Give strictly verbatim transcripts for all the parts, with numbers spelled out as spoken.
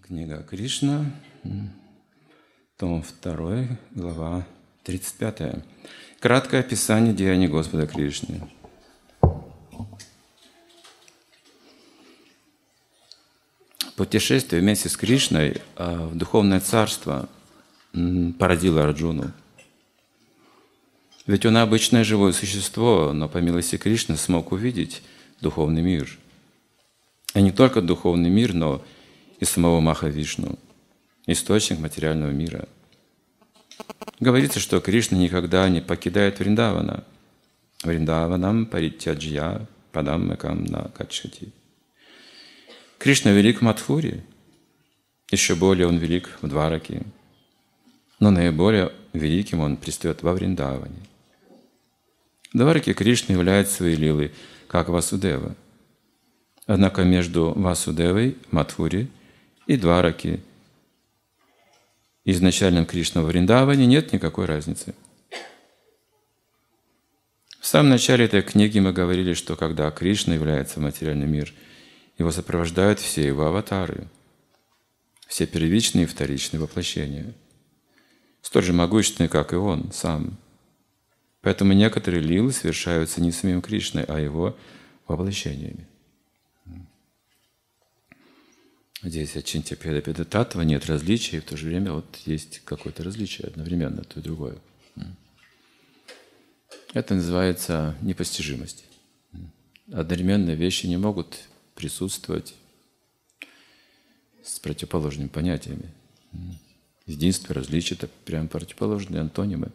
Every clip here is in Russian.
Книга Кришна, том два, глава тридцать пять. Краткое описание деяний Господа Кришны. Путешествие вместе с Кришной в духовное царство породило Арджуну. Ведь он обычное живое существо, но по милости Кришны смог увидеть духовный мир. И не только духовный мир, но и самого Махавишну, источник материального мира. Говорится, что Кришна никогда не покидает Вриндавана. Вриндаванам паритяджья падаммакам на качати. Кришна велик в Мадхуре, еще более он велик в Двараке, но наиболее великим он предстает во Вриндаване. В Двараке Кришна являет свои лилы, как Васудева. Однако между Васудевой, Мадхуре и Двараки, изначальным Кришна во Вриндаване, нет никакой разницы. В самом начале этой книги мы говорили, что когда Кришна является в материальный мир, его сопровождают все его аватары, все первичные и вторичные воплощения, столь же могущественные, как и он сам. Поэтому некоторые лилы совершаются не самим Кришной, а его воплощениями. Здесь Ачинтья Педа Педа Таттва, нет различий, и в то же время вот есть какое-то различие одновременно, то и другое. Это называется непостижимость. Одновременно вещи не могут присутствовать с противоположными понятиями. Единство, различие – это прям противоположные антонимы.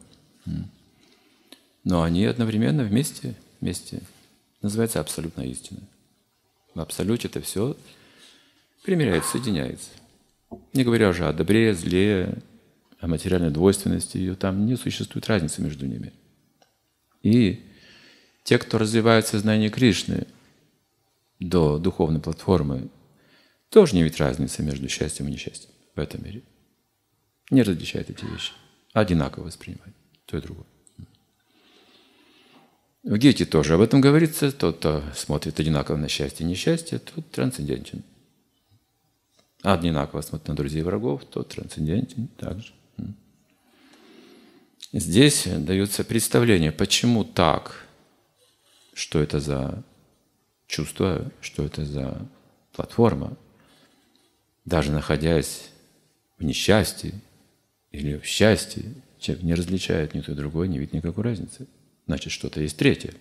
Но они одновременно вместе, вместе. Называется абсолютная истина. В абсолюте это все примиряется, соединяется. Не говоря уже о добре, зле, о материальной двойственности, ее там не существует разницы между ними. И те, кто развивает сознание Кришны до духовной платформы, тоже не видят разницы между счастьем и несчастьем в этом мире. Не различают эти вещи, а одинаково воспринимают то и другое. В Гите тоже об этом говорится. Тот, кто смотрит одинаково на счастье и несчастье, тот трансцендентен. А одинаково смотрит на друзей и врагов, тот трансцендентен также. Здесь дается представление, почему так, что это за чувство, что это за платформа. Даже находясь в несчастье или в счастье, человек не различает ни то, ни другое, не видит никакой разницы. Значит, что-то есть третье.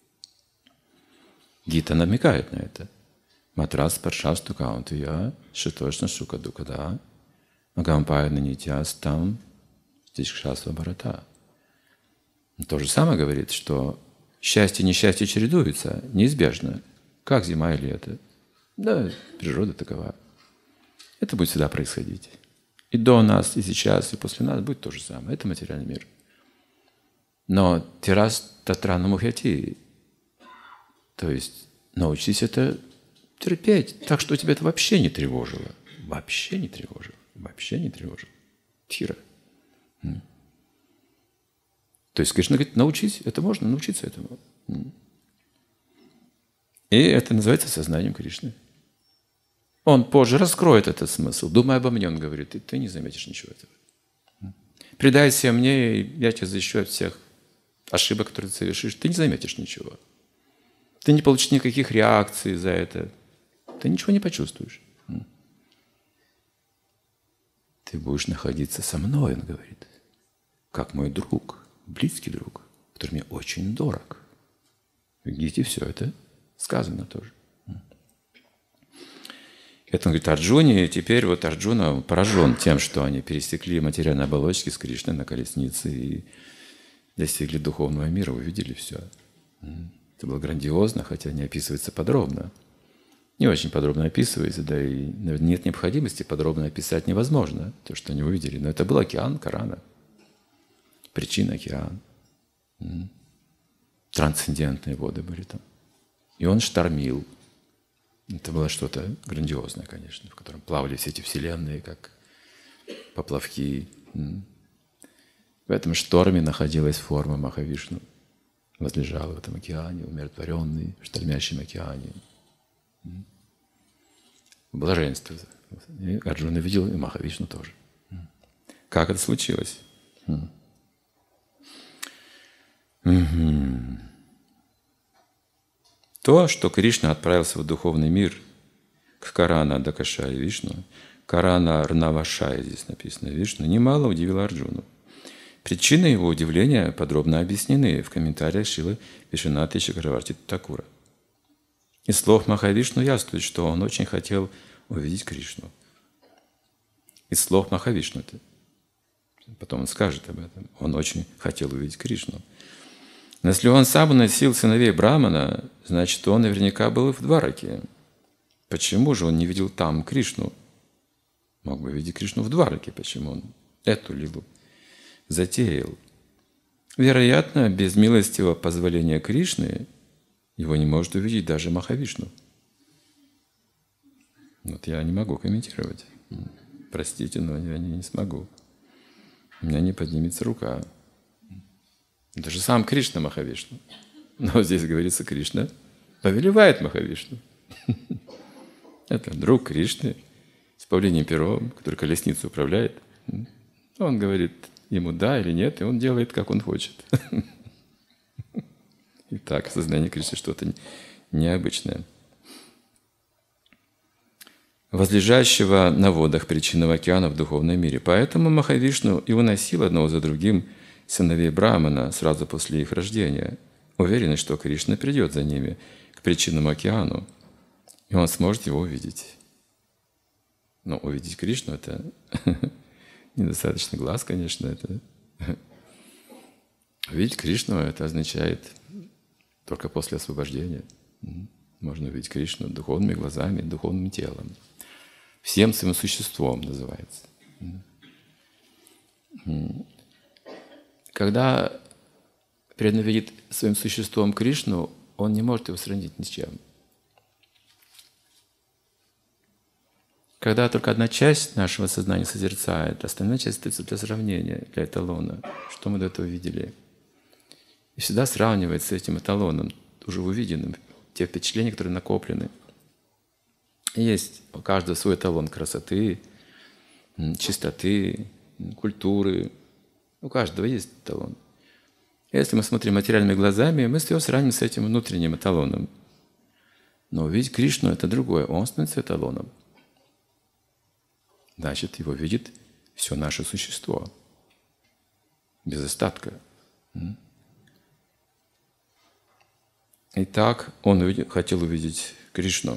Гита намекает на это. Матрас паршасту каунтия шитошна шука дукада агампайна нитяс там стишкшасва барата. То же самое говорит, что счастье и несчастье чередуются неизбежно, как зима и лето. Да, природа такова. Это будет всегда происходить. И до нас, и сейчас, и после нас будет то же самое. Это материальный мир. Но тирас татрана мухяти, то есть научись это терпеть, так что тебя это вообще не тревожило. Вообще не тревожило. Вообще не тревожило. Тира. То есть Кришна говорит, научись, это можно научиться этому. И это называется сознанием Кришны. Он позже раскроет этот смысл. Думай обо мне, он говорит, и ты не заметишь ничего этого. Предайся мне, и я тебя защищу от всех ошибок, которые ты совершишь. Ты не заметишь ничего. Ты не получишь никаких реакций за это. Ты ничего не почувствуешь. Ты будешь находиться со мной, он говорит, как мой друг, близкий друг, который мне очень дорог. В Гите все это сказано тоже. Это он говорит Арджуне, и теперь вот Арджуна поражен тем, что они пересекли материальные оболочки с Кришной на колеснице и достигли духовного мира, увидели все. Это было грандиозно, хотя не описывается подробно. Не очень подробно описывается, да и нет необходимости подробно описать невозможно, то, что они увидели. Но это был океан Корана. Причина океан. Трансцендентные воды были там. И он штормил. Это было что-то грандиозное, конечно, в котором плавали все эти вселенные, как поплавки. В этом шторме находилась форма Махавишну. Возлежала в этом океане, умиротворенный, в штормящем океане. блаженство. И Арджуна видел, и Махавишну тоже. Как это случилось? Угу. То, что Кришна отправился в духовный мир к Карана Дакашае Вишну, Карана Рнавашая, здесь написано Вишну, немало удивило Арджуну. Причины его удивления подробно объяснены в комментариях Шрилы Вишванатха Чакраварти Такура. Из слов Махавишну яствует, что он очень хотел увидеть Кришну. Из слов Махавишну. Потом он скажет об этом. Он очень хотел увидеть Кришну. Но если он сам уносил сыновей Брамана, значит, он наверняка был в Двараке. Почему же он не видел там Кришну? Мог бы видеть Кришну в Двараке. Почему он эту лилу затеял? Вероятно, без милостивого позволения Кришны его не может увидеть даже Махавишну. Вот я не могу комментировать. Простите, но я не, не смогу. У меня не поднимется рука. Это же сам Кришна Махавишну. Но здесь говорится, Кришна повелевает Махавишну. Это друг Кришны с павлиним пером, который колесницу управляет. Он говорит ему да или нет, и он делает, как он хочет. Итак, в сознании Кришны что-то необычное. Возлежащего на водах причинного океана в духовном мире. Поэтому Махавишну и уносил одного за другим сыновей Брамана сразу после их рождения, уверенный, что Кришна придет за ними к причинному океану, и он сможет его увидеть. Но увидеть Кришну – это недостаточно глаз, конечно. Это увидеть Кришну – это означает только после освобождения. Можно увидеть Кришну духовными глазами, духовным телом. Всем своим существом называется. Когда преданный видит своим существом Кришну, он не может его сравнить ни с чем. Когда только одна часть нашего сознания созерцает, остальная часть остается для сравнения, для эталона. Что мы до этого видели? И всегда сравнивает с этим эталоном, уже увиденным, те впечатления, которые накоплены. Есть у каждого свой эталон красоты, чистоты, культуры. У каждого есть эталон. Если мы смотрим материальными глазами, мы все сравним с этим внутренним эталоном. Но увидеть Кришну – это другое. Он становится эталоном. Значит, его видит все наше существо. Без остатка. Итак, он увидел, хотел увидеть Кришну.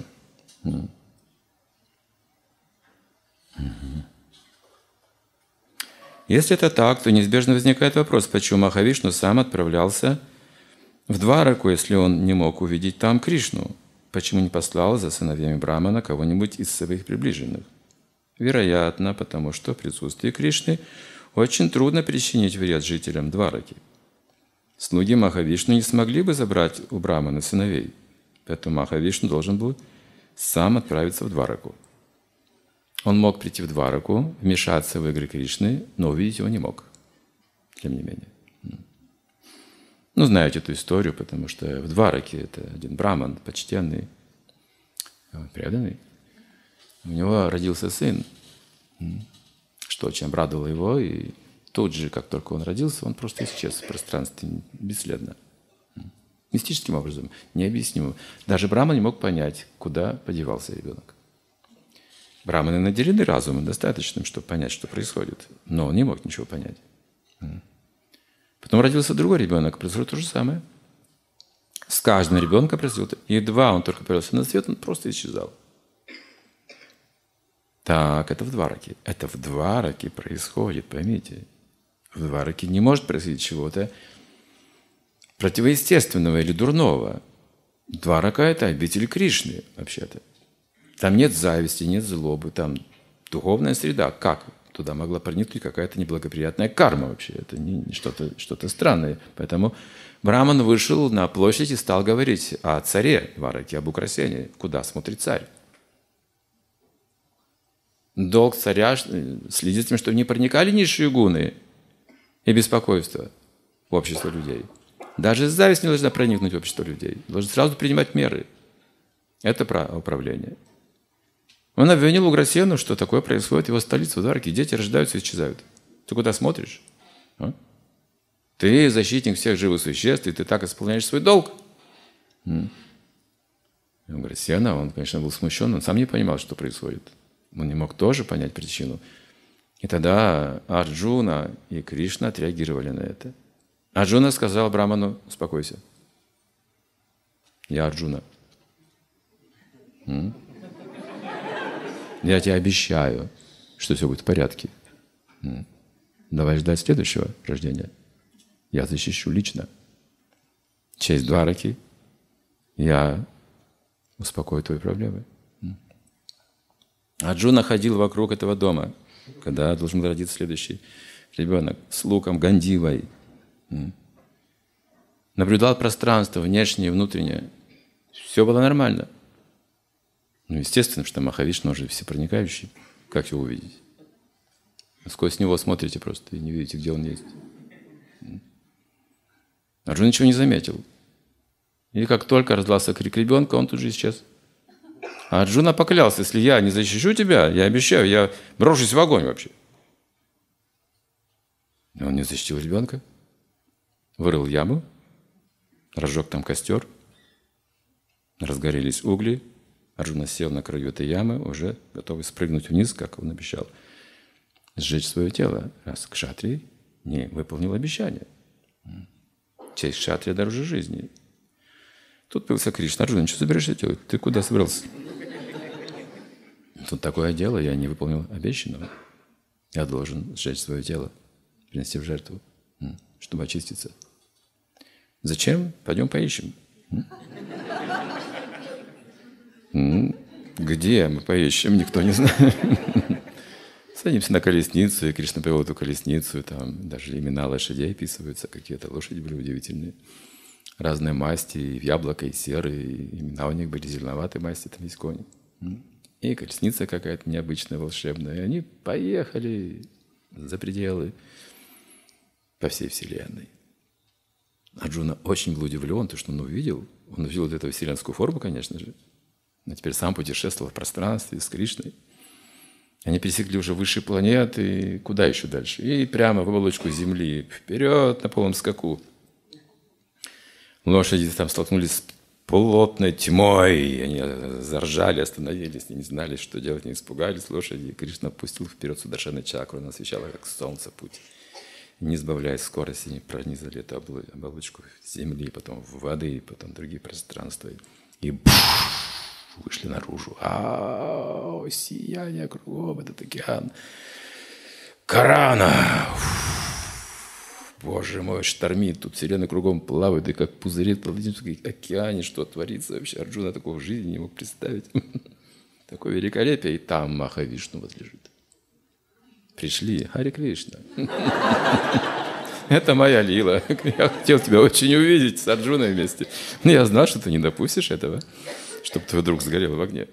Если это так, то неизбежно возникает вопрос, почему Махавишну сам отправлялся в Двараку, если он не мог увидеть там Кришну? Почему не послал за сыновьями Брамана кого-нибудь из своих приближенных? Вероятно, потому что в присутствии Кришны очень трудно причинить вред жителям Двараки. Слуги Махавишну не смогли бы забрать у Брамана сыновей, поэтому Махавишну должен был сам отправиться в Двараку. Он мог прийти в Двараку, вмешаться в игры Кришны, но увидеть его не мог, тем не менее. Ну, знаете эту историю, потому что в Двараке это один браман, почтенный, преданный. У него родился сын, что очень обрадовало его, и тут же, как только он родился, он просто исчез в пространстве бесследно. Мистическим образом, необъяснимо. Даже Браман не мог понять, куда подевался ребенок. Браманы наделены разумом достаточным, чтобы понять, что происходит, но он не мог ничего понять. Потом родился другой ребенок, произошло то же самое. С каждым ребенком произошло. Едва он только появился на свет, он просто исчезал. Так, это в Двараке. Это в Двараке происходит, поймите. В Двараке не может происходить чего-то противоестественного или дурного. Дварака – это обитель Кришны, вообще-то. Там нет зависти, нет злобы, там духовная среда. Как туда могла проникнуть какая-то неблагоприятная карма вообще? Это не что-то, что-то странное. Поэтому Браман вышел на площадь и стал говорить о царе Двараки, об украшении. Куда смотрит царь? Долг царя следить за тем, чтобы не проникали низшие гуны и беспокойство в общество людей. Даже зависть не должна проникнуть в общество людей. Должен сразу принимать меры. Это управление. Он обвинил Уграсену, что такое происходит в его столице, в Двараке. Дети рождаются и исчезают. Ты куда смотришь? А? Ты защитник всех живых существ, и ты так исполняешь свой долг. Уграсена, он, конечно, был смущен, он сам не понимал, что происходит. Он не мог тоже понять причину. И тогда Арджуна и Кришна отреагировали на это. Арджуна сказал Браману: успокойся. Я Арджуна. М? Я тебе обещаю, что все будет в порядке. М? Давай ждать следующего рождения. Я защищу лично. Честь Двараки. Я успокою твои проблемы. М? Арджуна ходил вокруг этого дома, когда должен был родиться следующий ребенок, с луком, гандивой. М? Наблюдал пространство, внешнее и внутреннее. Все было нормально. Ну, естественно, что Махавишну уже всепроникающий. Как его увидеть? Сквозь него смотрите просто и не видите, где он есть. Арджуна ничего не заметил. И как только раздался крик ребенка, он тут же исчез. А Арджуна поклялся: если я не защищу тебя, я обещаю, я брошусь в огонь вообще. И он не защитил ребенка, вырыл яму, разжег там костер, разгорелись угли. Арджуна сел на краю этой ямы, уже готовый спрыгнуть вниз, как он обещал, сжечь свое тело, раз кшатрий не выполнил обещание. Честь кшатрия дороже жизни. Тут появился Кришна. Арджуна, что собираешься делать? Ты куда собрался? Тут такое дело, я не выполнил обещанного. Я должен сжечь свое тело, принести в жертву, чтобы очиститься. Зачем? Пойдем поищем. Где мы поищем, никто не знает. Садимся на колесницу, и Кришна повел эту колесницу, там даже имена лошадей описываются, какие-то лошади были удивительные. Разные масти, и в яблоко, и серые, и имена у них были зеленоватой масти, там есть конь. И колесница какая-то необычная, волшебная. И они поехали за пределы по всей Вселенной. Арджуна очень был удивлен, то, что он увидел. Он увидел вот эту вселенскую форму, конечно же. Но теперь сам путешествовал в пространстве с Кришной. Они пересекли уже высшие планеты. Куда еще дальше? И прямо в оболочку Земли. Вперед на полном скаку. Лошади там столкнулись с плотной тьмой. Они заржали, остановились, не знали, что делать, не испугались лошади. И Кришна пустил вперед Сударшана чакру. Она освещала, как солнце, путь. Не сбавляя скорости, они пронизали эту оболочку Земли, потом воды, потом другие пространства. И вышли наружу. А, сияние кругом, этот океан. Корана! Боже мой, штормит, тут вселенная кругом плавает, и как пузыри в Атлантическом океане, что творится вообще. Арджуна такого в жизни не мог представить. Такое великолепие, и там Махавишну возлежит. Пришли, Харе Кришна. Это моя лила. Я хотел тебя очень увидеть с Арджуной вместе. Но я знал, что ты не допустишь этого, чтобы твой друг сгорел в огне.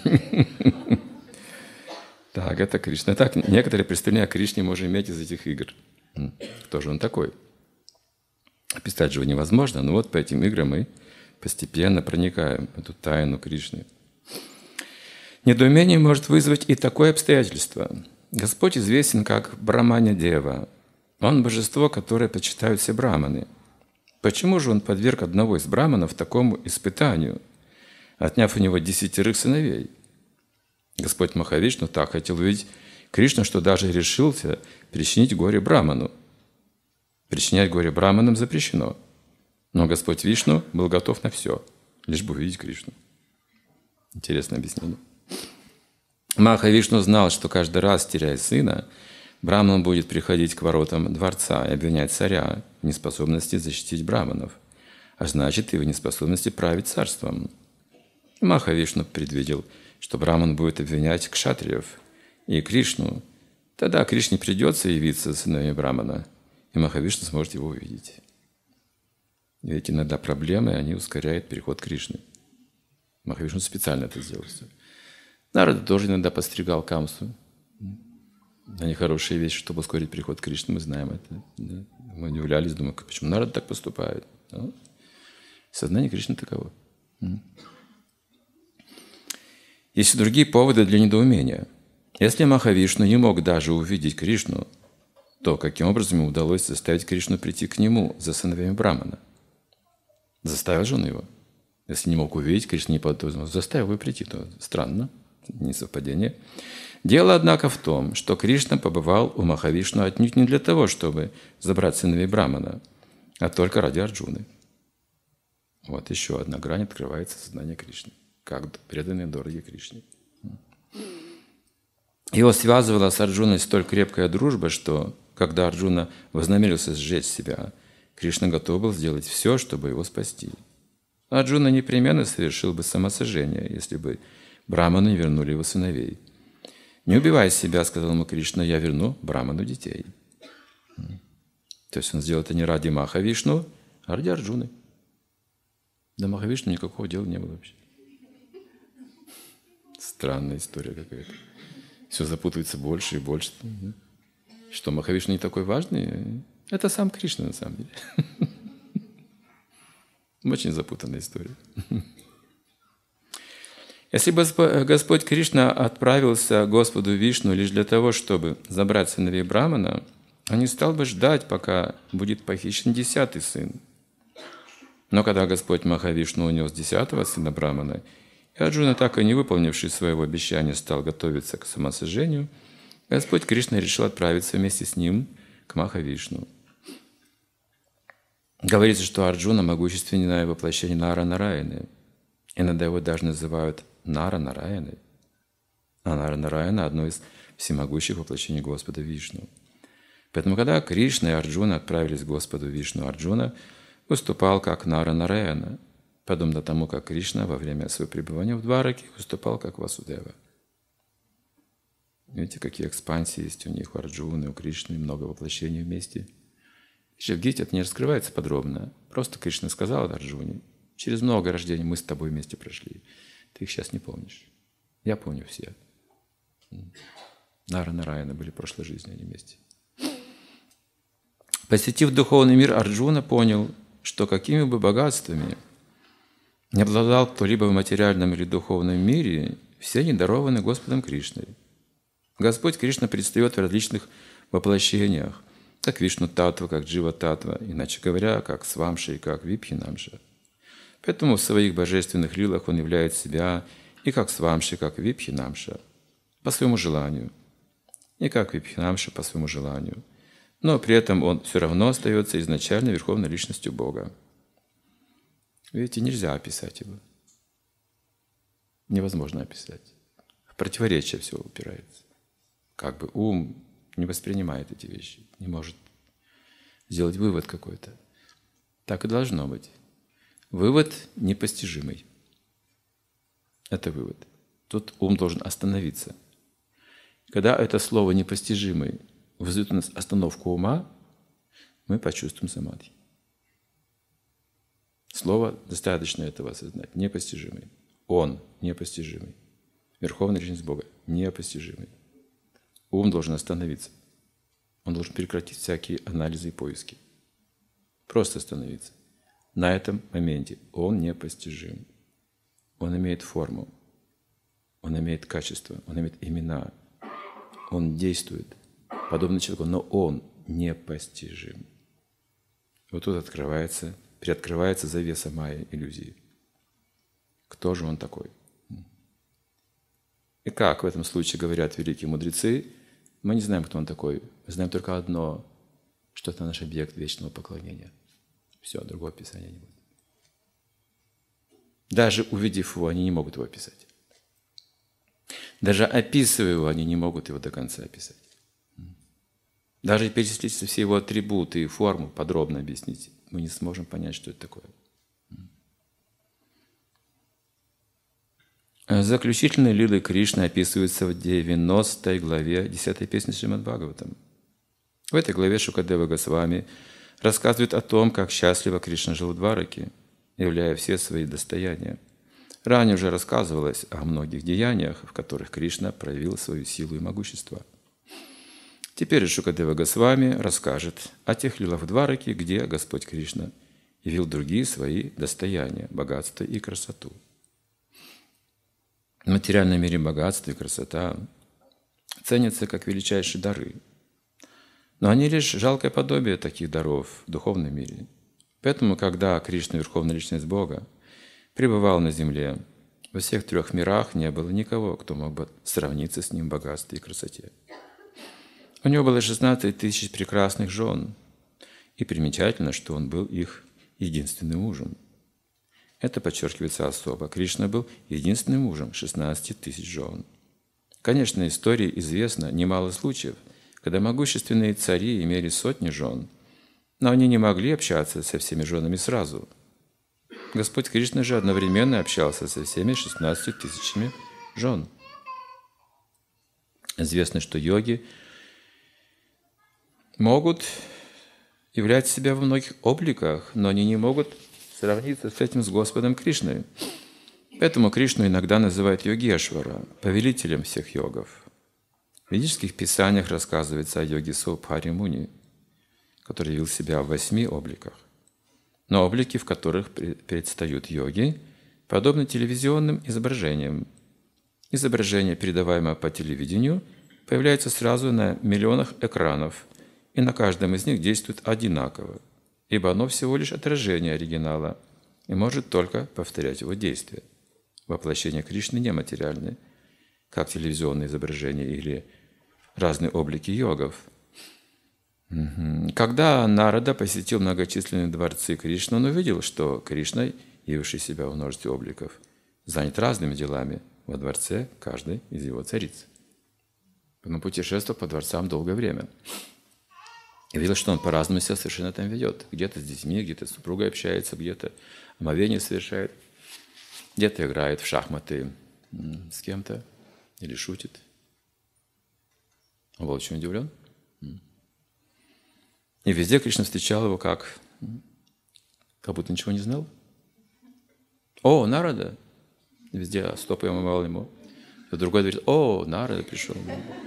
Так, это Кришна. Так, некоторые представления о Кришне можем иметь из этих игр. Кто же он такой? Описать же его невозможно, но вот по этим играм мы постепенно проникаем в эту тайну Кришны. Недоумение может вызвать и такое обстоятельство. Господь известен как Браманя-дева. Он божество, которое почитают все браманы. Почему же он подверг одного из браманов такому испытанию, отняв у него десятерых сыновей? Господь Махавишну так хотел увидеть Кришну, что даже решился причинить горе браману. Причинять горе браманам запрещено. Но Господь Вишну был готов на все, лишь бы увидеть Кришну. Интересное объяснение. Махавишну знал, что каждый раз, теряя сына, браман будет приходить к воротам дворца и обвинять царя в неспособности защитить браманов, а значит и в неспособности править царством. Махавишну предвидел, что браман будет обвинять кшатриев и Кришну. Тогда Кришне придется явиться сыновьями брамана, и Махавишну сможет его увидеть. Ведь иногда проблемы, они ускоряют переход Кришны. Махавишну специально это сделал. Нарада тоже иногда подстригал Камсу. Они хорошие вещи, чтобы ускорить переход к Кришне, мы знаем это. Да? Мы удивлялись, думаем, почему Нарада так поступает. Но сознание Кришны таково. Есть и другие поводы для недоумения. Если Махавишну не мог даже увидеть Кришну, то каким образом ему удалось заставить Кришну прийти к нему за сыновьями Брамана? Заставил же он его? Если не мог увидеть, Кришна не подумал, заставил его прийти. То странно, несовпадение. Дело, однако, в том, что Кришна побывал у Махавишну отнюдь не для того, чтобы забрать сыновей Брамана, а только ради Арджуны. Вот еще одна грань открывается сознание Кришны, как преданные дороги Кришне. Его связывала с Арджуной столь крепкая дружба, что, когда Арджуна вознамерился сжечь себя, Кришна готов был сделать все, чтобы его спасти. Арджуна непременно совершил бы самосожжение, если бы Браманы не вернули его сыновей. «Не убивай себя», — сказал ему Кришна, — «я верну Браману детей». То есть он сделал это не ради Махавишну, а ради Арджуны. До Махавишну никакого дела не было вообще. Странная история какая-то. Все запутывается больше и больше. Что, Махавишну не такой важный? Это сам Кришна на самом деле. Очень запутанная история. Если бы Господь Кришна отправился к Господу Вишну лишь для того, чтобы забрать сыновей Брамана, он не стал бы ждать, пока будет похищен десятый сын. Но когда Господь Махавишну унес десятого сына Брамана, и Арджуна, так и не выполнивший своего обещания, стал готовиться к самосожжению, Господь Кришна решил отправиться вместе с ним к Махавишну. Говорится, что Арджуна – могущественное воплощение Нара Нараяны. Иногда его даже называют Нара Нараяной. А Нара Нараяна – одно из всемогущих воплощений Господа Вишну. Поэтому, когда Кришна и Арджуна отправились к Господу Вишну, Арджуна выступал как Нара Нараяна, подобно тому, как Кришна во время своего пребывания в Двараке выступал как Васудева. Видите, какие экспансии есть у них, у Арджуны, у Кришны, много воплощений вместе. Еще в Гите это не раскрывается подробно. Просто Кришна сказал Арджуне: через много рождений мы с тобой вместе прошли. Ты их сейчас не помнишь. Я помню все. Нара Нараяна были в прошлой жизни, они вместе. Посетив духовный мир, Арджуна понял, что какими бы богатствами не обладал кто-либо в материальном или духовном мире, все они дарованы Господом Кришной. Господь Кришна предстает в различных воплощениях, как Вишну-татва, как Джива-татва, иначе говоря, как Свамша и как Випхинамша. Поэтому в своих божественных лилах он являет себя и как Свамша, и как Випхинамша, по своему желанию, и как Випхинамша по своему желанию. Но при этом он все равно остается изначально верховной личностью Бога. Видите, нельзя описать его. Невозможно описать. В противоречие все упирается. Как бы ум не воспринимает эти вещи, не может сделать вывод какой-то. Так и должно быть. Вывод непостижимый. Это вывод. Тут ум должен остановиться. Когда это слово «непостижимый» вызовет у нас остановку ума, мы почувствуем самадхи. Слово достаточно этого осознать. Непостижимый. Он непостижимый. Верховная личность Бога непостижимый. Ум должен остановиться. Он должен прекратить всякие анализы и поиски. Просто остановиться. На этом моменте он непостижим. Он имеет форму. Он имеет качество. Он имеет имена. Он действует подобно человеку, но он непостижим. Вот тут открывается, приоткрывается завеса майя, иллюзии. Кто же он такой? И как в этом случае говорят великие мудрецы, мы не знаем, кто он такой. Мы знаем только одно, что это наш объект вечного поклонения. Все, другого описания не будет. Даже увидев его, они не могут его описать. Даже описывая его, они не могут его до конца описать. Даже перечислить все его атрибуты и форму, подробно объяснить, мы не сможем понять, что это такое. Заключительные лилы Кришны описываются в девяностой главе десятой песни Шримад-Бхагаватам. В этой главе Шукадева Госвами рассказывает о том, как счастливо Кришна жил в Двараке, являя все свои достояния. Ранее уже рассказывалось о многих деяниях, в которых Кришна проявил свою силу и могущество. Теперь Шукадева Госвами расскажет о тех лилах в Двараке, где Господь Кришна явил другие свои достояния, богатство и красоту. В материальном мире богатство и красота ценятся как величайшие дары. Но они лишь жалкое подобие таких даров в духовном мире. Поэтому, когда Кришна, Верховная Личность Бога, пребывал на земле, во всех трех мирах не было никого, кто мог бы сравниться с ним в богатстве и красоте. У него было шестнадцать тысяч прекрасных жен, и примечательно, что он был их единственным мужем. Это подчеркивается особо. Кришна был единственным мужем шестнадцати тысяч жен. Конечно, истории известно немало случаев, когда могущественные цари имели сотни жен, но они не могли общаться со всеми женами сразу. Господь Кришна же одновременно общался со всеми шестнадцатью тысячами жен. Известно, что йоги могут являть себя во многих обликах, но они не могут сравниться с этим с Господом Кришной. Поэтому Кришну иногда называют Йогешвара, повелителем всех йогов. В ведических писаниях рассказывается о йоге Саубхари Муни, который явил себя в восьми обликах. Но облики, в которых предстают йоги, подобны телевизионным изображениям. Изображение, передаваемое по телевидению, появляется сразу на миллионах экранов, и на каждом из них действует одинаково, ибо оно всего лишь отражение оригинала и может только повторять его действия. Воплощение Кришны нематериальны, как телевизионные изображения или разные облики йогов. Когда Нарада посетил многочисленные дворцы Кришны, он увидел, что Кришна, явивший себя в множестве обликов, занят разными делами во дворце каждой из его цариц. Он путешествовал по дворцам долгое время. И видел, что он по-разному себя совершенно там ведет. Где-то с детьми, где-то с супругой общается, где-то омовение совершает, где-то играет в шахматы с кем-то или шутит. Он был очень удивлен. И везде Кришна встречал его как, как будто ничего не знал. О, Нарада! Везде стопы омывал ему. И другой говорит: о, Нарада пришел.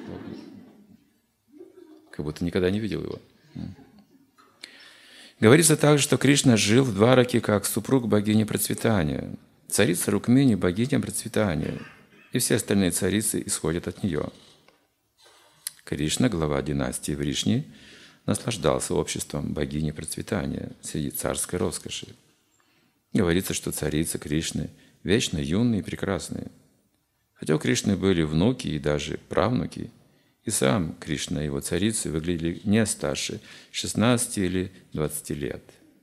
Как будто никогда не видел его. Говорится также, что Кришна жил в Двараке как супруг богини процветания. Царица Рукмини – богиня процветания, и все остальные царицы исходят от нее. Кришна, глава династии Вришни, наслаждался обществом богини процветания среди царской роскоши. Говорится, что царицы Кришны вечно юные и прекрасные. Хотя у Кришны были внуки и даже правнуки, и сам Кришна и его царицы выглядели не старше шестнадцати или двадцати лет.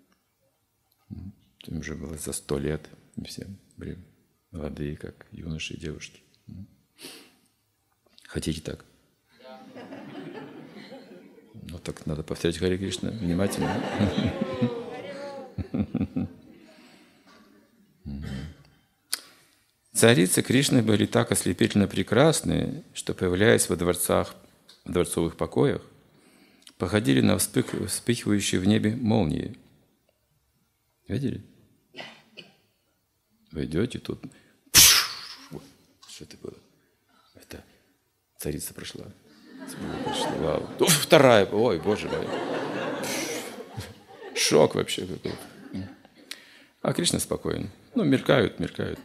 Им уже было за сто лет, и все были молодые, как юноши и девушки. Хотите так? Ну, так надо повторять Харе Кришна внимательно. Царицы Кришны были так ослепительно прекрасны, что, появляясь во дворцах, в дворцовых покоях, походили на вспых, вспыхивающие в небе молнии. Видели? Вы идете, тут... Что это было? Это царица прошла. Вау. Вторая. Ой, боже мой. Шок вообще какой-то. А Кришна спокоен. Ну, мелькают, мелькают.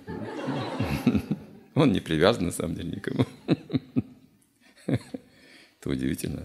Он не привязан, на самом деле, никому. Это удивительно.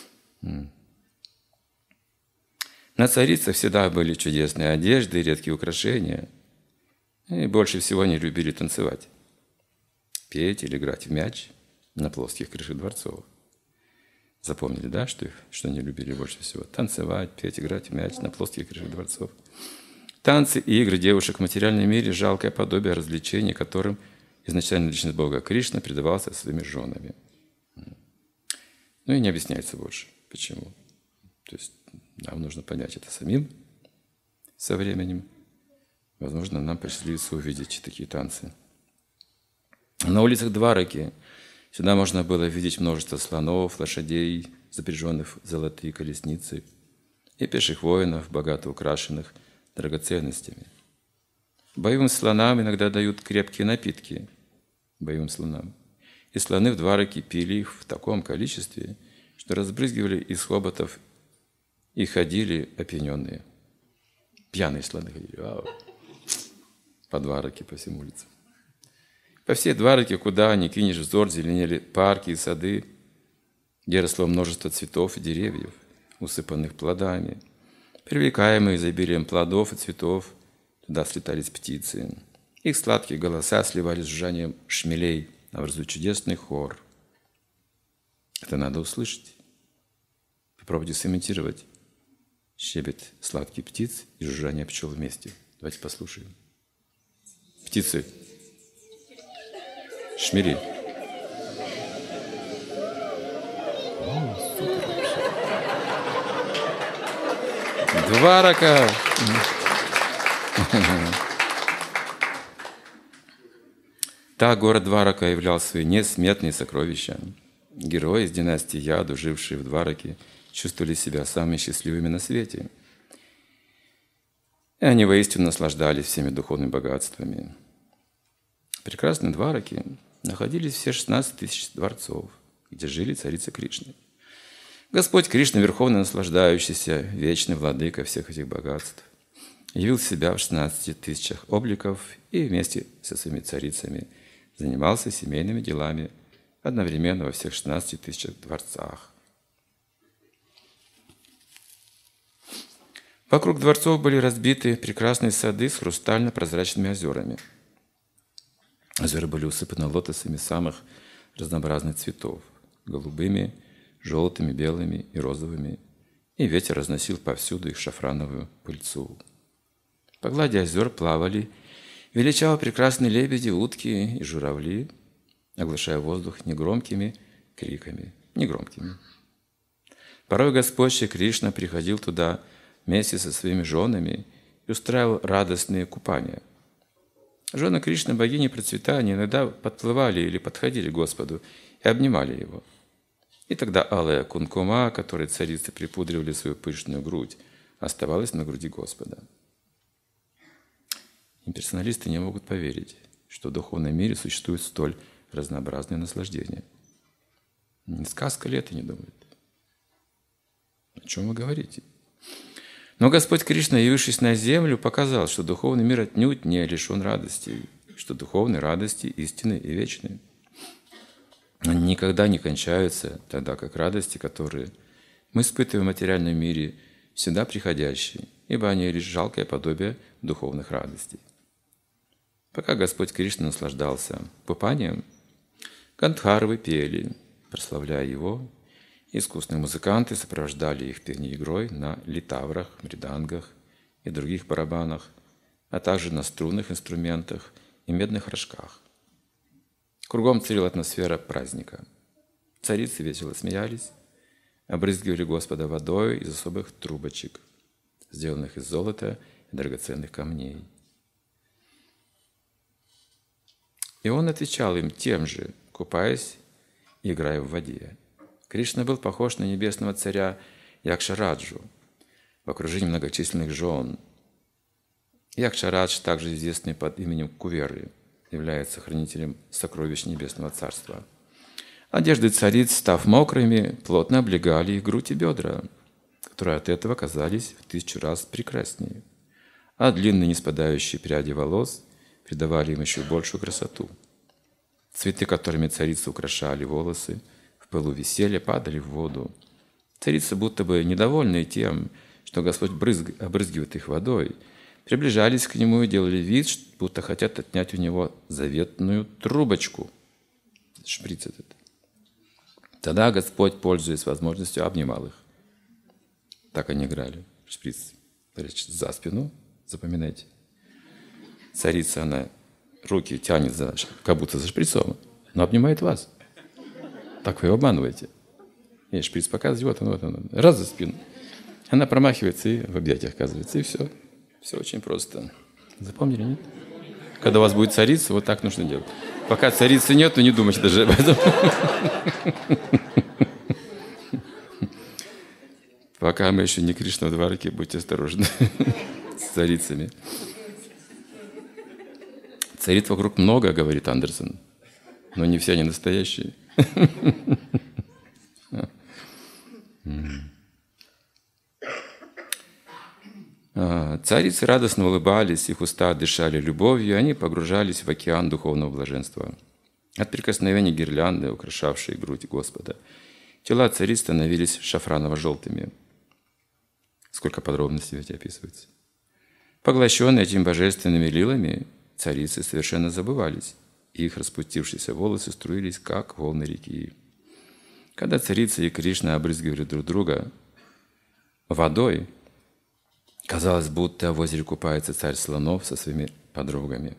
На царицах всегда были чудесные одежды и редкие украшения. И больше всего они любили танцевать. Петь или играть в мяч на плоских крышах дворцов. Запомнили, да, что, их, что они любили больше всего? Танцевать, петь, играть в мяч на плоских крышах дворцов. Танцы и игры девушек в материальном мире – жалкое подобие развлечений, которым изначально личность Бога Кришна предавался своими женами. Ну и не объясняется больше, почему. То есть нам нужно понять это самим со временем. Возможно, нам посчастливится увидеть такие танцы. На улицах Двараки сюда можно было видеть множество слонов, лошадей, запряженных в золотые колесницы, и пеших воинов, богато украшенных драгоценностями. Боевым слонам иногда дают крепкие напитки, боевым слонам. И слоны в Двараке пили их в таком количестве, что разбрызгивали из хоботов и ходили опьяненные. Пьяные слоны ходили. Вау. По Двараке, по всем улицам. По всей Двараке, куда ни кинешь взор, зеленели парки и сады, где росло множество цветов и деревьев, усыпанных плодами. Привлекаемые изобилием плодов и цветов, туда слетались птицы. Их сладкие голоса сливались с жужжанием шмелей, образуя чудесный хор. Это надо услышать. Попробуйте сымитировать щебет сладких птиц и жужжание пчел вместе. Давайте послушаем. Птицы. Шмели. О, супер вообще. Дварака. Так город Дварака являл свои несметные сокровища. Герои из династии Яду, жившие в Двараке, чувствовали себя самыми счастливыми на свете. И они воистину наслаждались всеми духовными богатствами. В прекрасной Двараке находились все шестнадцать тысяч дворцов, где жили царицы Кришны. Господь Кришна, верховно наслаждающийся, вечный владыка всех этих богатств, явил себя в шестнадцати тысячах обликов и вместе со своими царицами занимался семейными делами одновременно во всех шестнадцати тысячах дворцах. Вокруг дворцов были разбиты прекрасные сады с хрустально-прозрачными озерами. Озера были усыпаны лотосами самых разнообразных цветов – голубыми, желтыми, белыми и розовыми, и ветер разносил повсюду их шафрановую пыльцу. По глади озер плавали величаво прекрасные лебеди, утки и журавли, оглашая воздух негромкими криками, негромкими. Порой Господь Шри Кришна приходил туда вместе со своими женами и устраивал радостные купания. Жены Кришны, богини процветания, иногда подплывали или подходили к Господу и обнимали Его. И тогда алая кункума, которой царицы припудривали свою пышную грудь, оставалась на груди Господа. Имперсоналисты не могут поверить, что в духовном мире существует столь разнообразное наслаждение. Не сказка ли это, не думают? О чем вы говорите? Но Господь Кришна, явившись на землю, показал, что духовный мир отнюдь не лишен радости, что духовные радости истинны и вечны. Они никогда не кончаются, тогда как радости, которые мы испытываем в материальном мире, всегда приходящие, ибо они лишь жалкое подобие духовных радостей. Пока Господь Кришна наслаждался купанием, гандхарвы пели, прославляя Его. Искусные музыканты сопровождали их пение игрой на литаврах, мридангах и других барабанах, а также на струнных инструментах и медных рожках. Кругом царила атмосфера праздника. Царицы весело смеялись, обрызгивали Господа водой из особых трубочек, сделанных из золота и драгоценных камней. И он отвечал им тем же, купаясь и играя в воде. Кришна был похож на небесного царя Якшараджу в окружении многочисленных жен. Якшарадж, также известный под именем Куверы, является хранителем сокровищ Небесного Царства. Одежды цариц, став мокрыми, плотно облегали их грудь и бедра, которые от этого казались в тысячу раз прекраснее, а длинные неспадающие пряди волос придавали им еще большую красоту. Цветы, которыми царицы украшали волосы, в пылу веселья падали в воду. Царицы, будто бы недовольные тем, что Господь брызг... обрызгивает их водой, приближались к Нему и делали вид, будто хотят отнять у Него заветную трубочку. Шприц этот. Тогда Господь, пользуясь возможностью, обнимал их. Так они играли. Шприц за спину, запоминайте. Царица, она руки тянет, за, как будто за шприцом, но обнимает вас. Так вы ее обманываете. И шприц показывает, вот он, вот он, раз за спину. Она промахивается и в объятиях оказывается, и все. Все очень просто. Запомнили, нет? Когда у вас будет царица, вот так нужно делать. Пока царицы нет, ну не думайте даже об этом. Пока мы еще не Кришна в Двараке, будьте осторожны с царицами. Цариц вокруг много, говорит Андерсон, но не все они настоящие. Царицы радостно улыбались, их уста дышали любовью, и они погружались в океан духовного блаженства. От прикосновения гирлянды, украшавшей грудь Господа, тела цариц становились шафраново-желтыми. Сколько подробностей ведь описывается. Поглощенные этими божественными лилами, царицы совершенно забывались, и их распустившиеся волосы струились, как волны реки. Когда царица и Кришна обрызгивали друг друга водой, казалось, будто в озере купается царь слонов со своими подругами.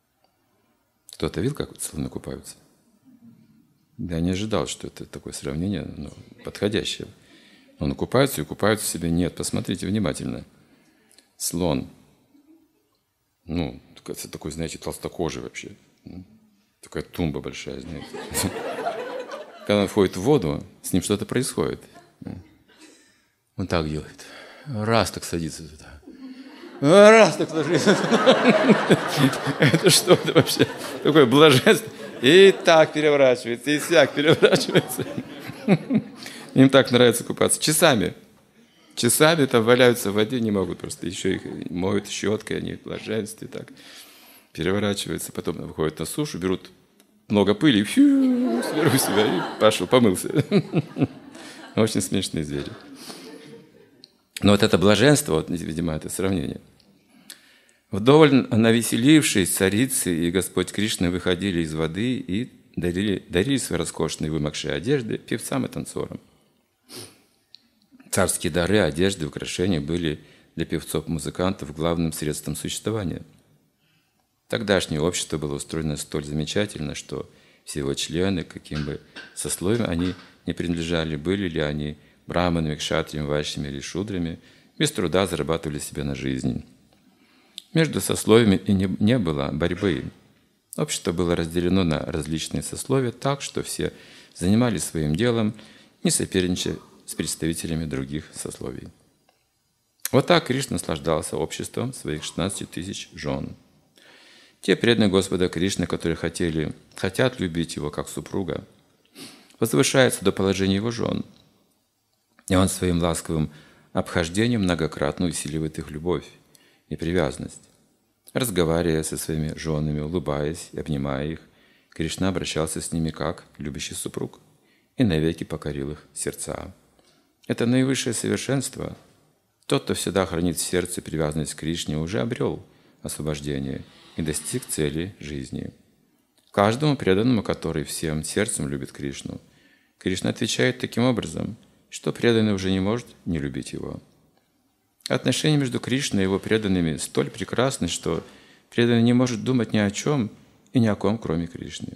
Кто-то видел, как слоны купаются? Я не ожидал, что это такое сравнение, но подходящее. Он купается и купаются в себе. Нет, посмотрите внимательно. Слон. Ну, такой, знаете, толстокожий вообще. Такая тумба большая, знаете. Когда он входит в воду, с ним что-то происходит. Он так делает. Раз так садится туда. Раз так садится. Это что-то вообще такое блаженство. И так переворачивается, и сяк переворачивается. Им так нравится купаться. Часами. Часами там валяются в воде, не могут просто. Еще их моют щеткой, они в блаженстве так переворачиваются. Потом выходят на сушу, берут много пыли, фью, сверху себя, и пошел, помылся. Очень смешные звери. Но вот это блаженство, вот, видимо, это сравнение. Вдоволь навеселившись, царицы и Господь Кришна выходили из воды и дарили, дарили свои роскошные вымокшие одежды певцам и танцорам. Царские дары, одежды, украшения были для певцов-музыкантов главным средством существования. Тогдашнее общество было устроено столь замечательно, что все его члены, каким бы сословием они не принадлежали, были ли они браманами, кшатриями, вайшями или шудрами, без труда зарабатывали себе на жизнь. Между сословиями и не, не было борьбы. Общество было разделено на различные сословия так, что все занимались своим делом, не соперничая с представителями других сословий. Вот так Кришна наслаждался обществом своих шестнадцати тысяч жен. Те преданные Господа Кришны, которые хотели, хотят любить Его как супруга, возвышаются до положения Его жен, и Он своим ласковым обхождением многократно усиливает их любовь и привязанность. Разговаривая со своими женами, улыбаясь и обнимая их, Кришна обращался с ними как любящий супруг и навеки покорил их сердца. Это наивысшее совершенство. Тот, кто всегда хранит в сердце привязанность к Кришне, уже обрел освобождение и достиг цели жизни. Каждому преданному, который всем сердцем любит Кришну, Кришна отвечает таким образом, что преданный уже не может не любить его. Отношения между Кришной и его преданными столь прекрасны, что преданный не может думать ни о чем и ни о ком, кроме Кришны.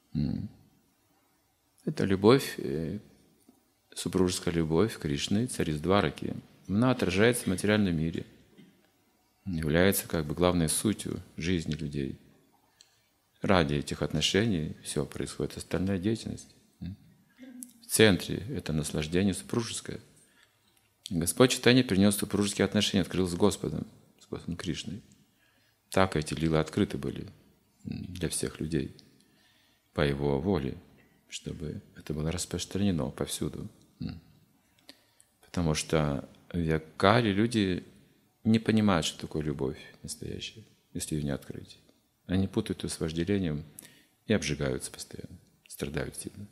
Это любовь, супружеская любовь Кришны, цариц Двараки. Она отражается в материальном мире, является как бы главной сутью жизни людей. Ради этих отношений все происходит, остальная деятельность. В центре это наслаждение супружеское. Господь Чайтанья перенес супружеские отношения, открыл с Господом, с Господом Кришной. Так эти лилы открыты были для всех людей по Его воле, чтобы это было распространено повсюду. Потому что в векале люди не понимают, что такое любовь настоящая, если ее не открыть. Они путают ее с вожделением и обжигаются постоянно, страдают сильно.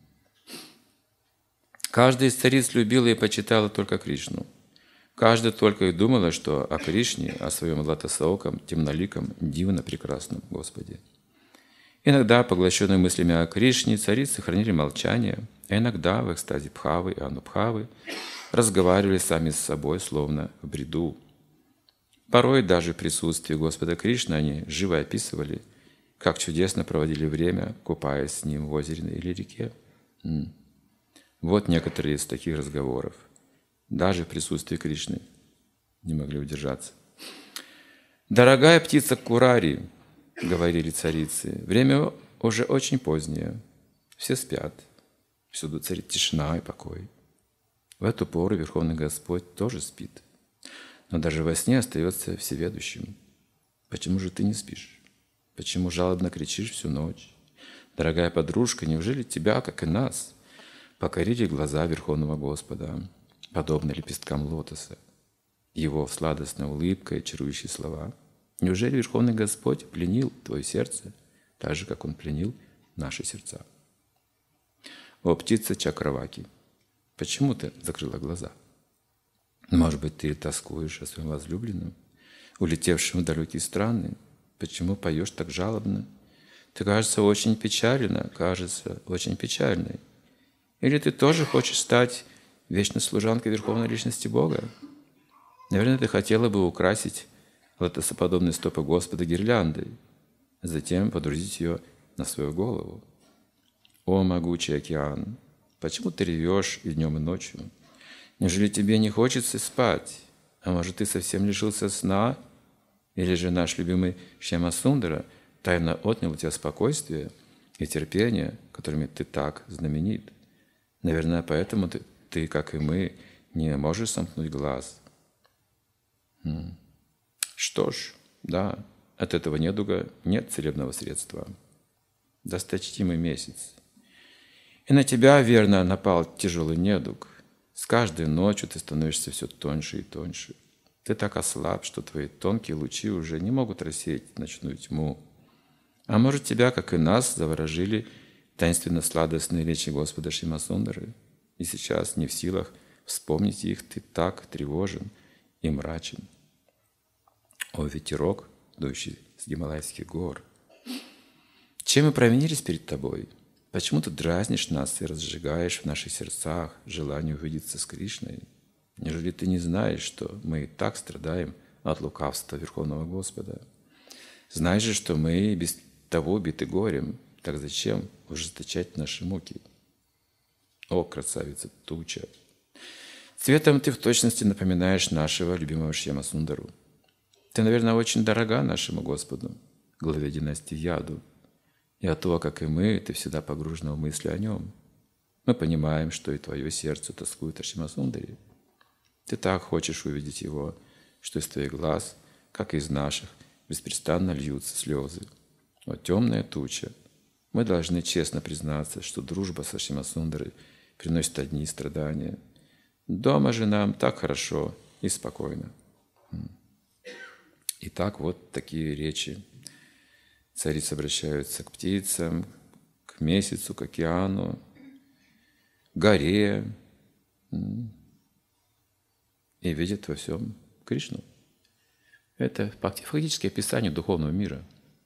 Каждая из цариц любила и почитала только Кришну. Каждая только и думала, что о Кришне, о своем лотосооком, темноликом, дивно прекрасном Господе. Иногда, поглощенные мыслями о Кришне, царицы хранили молчание, а иногда в экстазе Бхавы и Анубхавы разговаривали сами с собой, словно в бреду. Порой даже в присутствии Господа Кришны они живо описывали, как чудесно проводили время, купаясь с Ним в озере или реке. Вот некоторые из таких разговоров. Даже в присутствии Кришны не могли удержаться. «Дорогая птица Курари», — говорили царицы, — «время уже очень позднее. Все спят. Всюду царит тишина и покой. В эту пору Верховный Господь тоже спит. Но даже во сне остается всеведущим. Почему же ты не спишь? Почему жалобно кричишь всю ночь? Дорогая подружка, неужели тебя, как и нас, покорили глаза Верховного Господа, подобно лепесткам лотоса? Его сладостная улыбка и чарующие слова? Неужели Верховный Господь пленил твое сердце, так же, как Он пленил наши сердца? О, птица Чакраваки, почему ты закрыла глаза? Может быть, ты тоскуешь о своем возлюбленном, улетевшем в далекие страны? Почему поешь так жалобно? Ты, кажется, очень печальна, кажется, очень печальной. Или ты тоже хочешь стать вечной служанкой Верховной Личности Бога? Наверное, ты хотела бы украсить лотосоподобные стопы Господа гирляндой, а затем подрузить ее на свою голову. О, могучий океан, почему ты ревешь и днем, и ночью? Неужели тебе не хочется спать? А может, ты совсем лишился сна? Или же наш любимый Шьямасундара тайно отнял у тебя спокойствие и терпение, которыми ты так знаменит? Наверное, поэтому ты, ты, как и мы, не можешь сомкнуть глаз. Что ж, да, от этого недуга нет целебного средства. Досточтимый месяц. И на тебя, верно, напал тяжелый недуг. С каждой ночью ты становишься все тоньше и тоньше. Ты так ослаб, что твои тонкие лучи уже не могут рассеять ночную тьму. А может, тебя, как и нас, заворожили таинственно-сладостные речи Господа Шьямасундары, и сейчас не в силах вспомнить их, ты так тревожен и мрачен. О, ветерок, дующий с Гималайских гор! Чем мы провинились перед тобой? Почему ты дразнишь нас и разжигаешь в наших сердцах желание увидеться с Кришной? Неужели ты не знаешь, что мы и так страдаем от лукавства Верховного Господа? Знаешь же, что мы без того биты горем, так зачем ужесточать наши муки? О, красавица туча! Цветом ты в точности напоминаешь нашего любимого Шьямасундару. Ты, наверное, очень дорога нашему Господу, главе династии Яду. И от того, как и мы, ты всегда погружена в мысли о нем. Мы понимаем, что и твое сердце тоскует о Шьямасундаре. Ты так хочешь увидеть его, что из твоих глаз, как и из наших, беспрестанно льются слезы. О, темная туча! Мы должны честно признаться, что дружба со Шьямасундарой приносит одни страдания. Дома же нам так хорошо и спокойно. Итак, вот такие речи. Царицы обращаются к птицам, к месяцу, к океану, к горе и видят во всем Кришну. Это фактически описание духовного мира.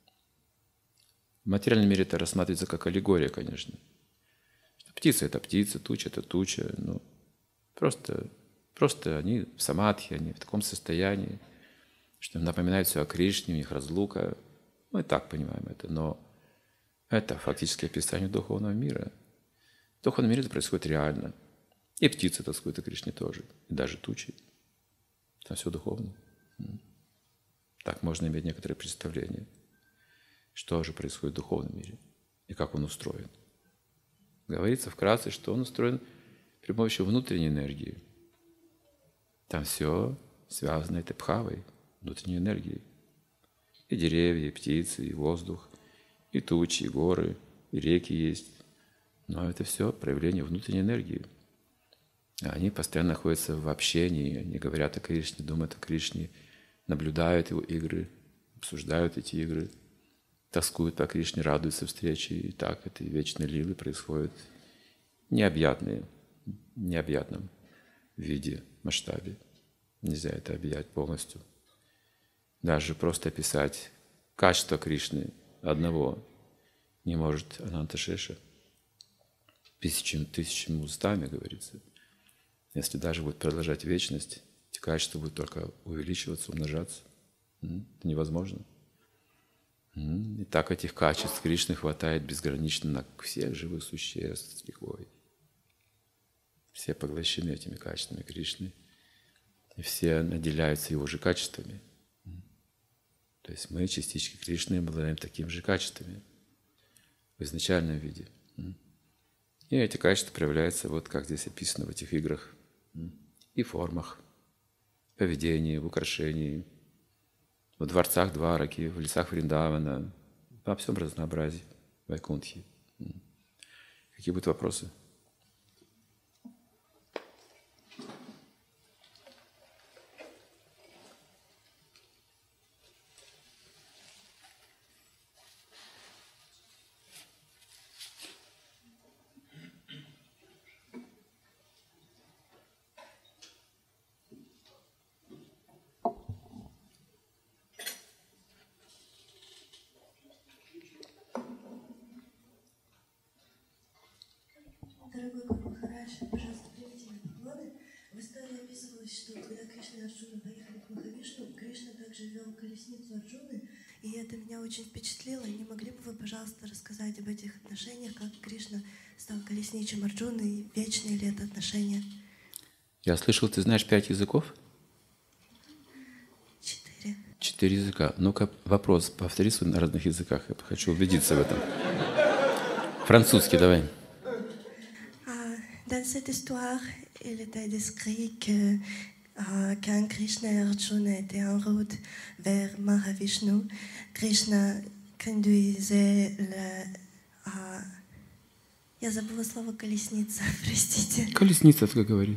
В материальном мире это рассматривается как аллегория, конечно. Птица – это птица, туча – это туча. Ну, просто, просто они в самадхи, они в таком состоянии, что напоминают все о Кришне, у них разлука. Мы так понимаем это, но это фактически описание духовного мира. В духовном мире это происходит реально. И птицы тоскуют о Кришне тоже, и даже тучи. Там все духовно. Так можно иметь некоторое представление, что же происходит в духовном мире и как он устроен. Говорится вкратце, что он устроен при помощи внутренней энергии. Там все связано этой бхавой, внутренней энергией. И деревья, и птицы, и воздух, и тучи, и горы, и реки есть. Но это все проявление внутренней энергии. Они постоянно находятся в общении, они говорят о Кришне, думают о Кришне, наблюдают его игры, обсуждают эти игры, тоскуют по Кришне, радуются встрече. И так эти вечные лилы происходят необъятные, в необъятном виде, масштабе. Нельзя это объять полностью. Даже просто описать качество Кришны одного не может Ананта Шеша. Тысячами, тысячами устами, говорится. Если даже будет продолжать вечность, эти качества будут только увеличиваться, умножаться. Это невозможно. И так этих качеств Кришны хватает безгранично на всех живых существ с лихвой. Все поглощены этими качествами Кришны. И все наделяются его же качествами. То есть мы, частички Кришны, обладаем такими же качествами в изначальном виде. И эти качества проявляются, вот как здесь описано в этих играх, и формах, поведении, в украшении, в дворцах Двараки, в лесах Вриндавана, во всем разнообразии Вайкунтхи. Какие будут вопросы? Скажите, пожалуйста, примите наклоны. В истории описывалось, что когда Кришна и Арджуна поехали к Махавишну, Кришна также вел колесницу Арджуны, и это меня очень впечатлило. Не могли бы вы, пожалуйста, рассказать об этих отношениях, как Кришна стал колесничем Арджуны, и вечные ли это отношения? Я слышал, ты знаешь пять языков? Четыре. Четыре языка. Ну-ка, вопрос, повтори свой на разных языках. Я хочу убедиться в этом. Французский давай. Dans cette histoire, il était décrit que euh, quand Krishna et Arjuna étaient en route vers Mahavishnu, Krishna conduisait le... Euh, я забыла слово колесница, простите. Колесница, как говори.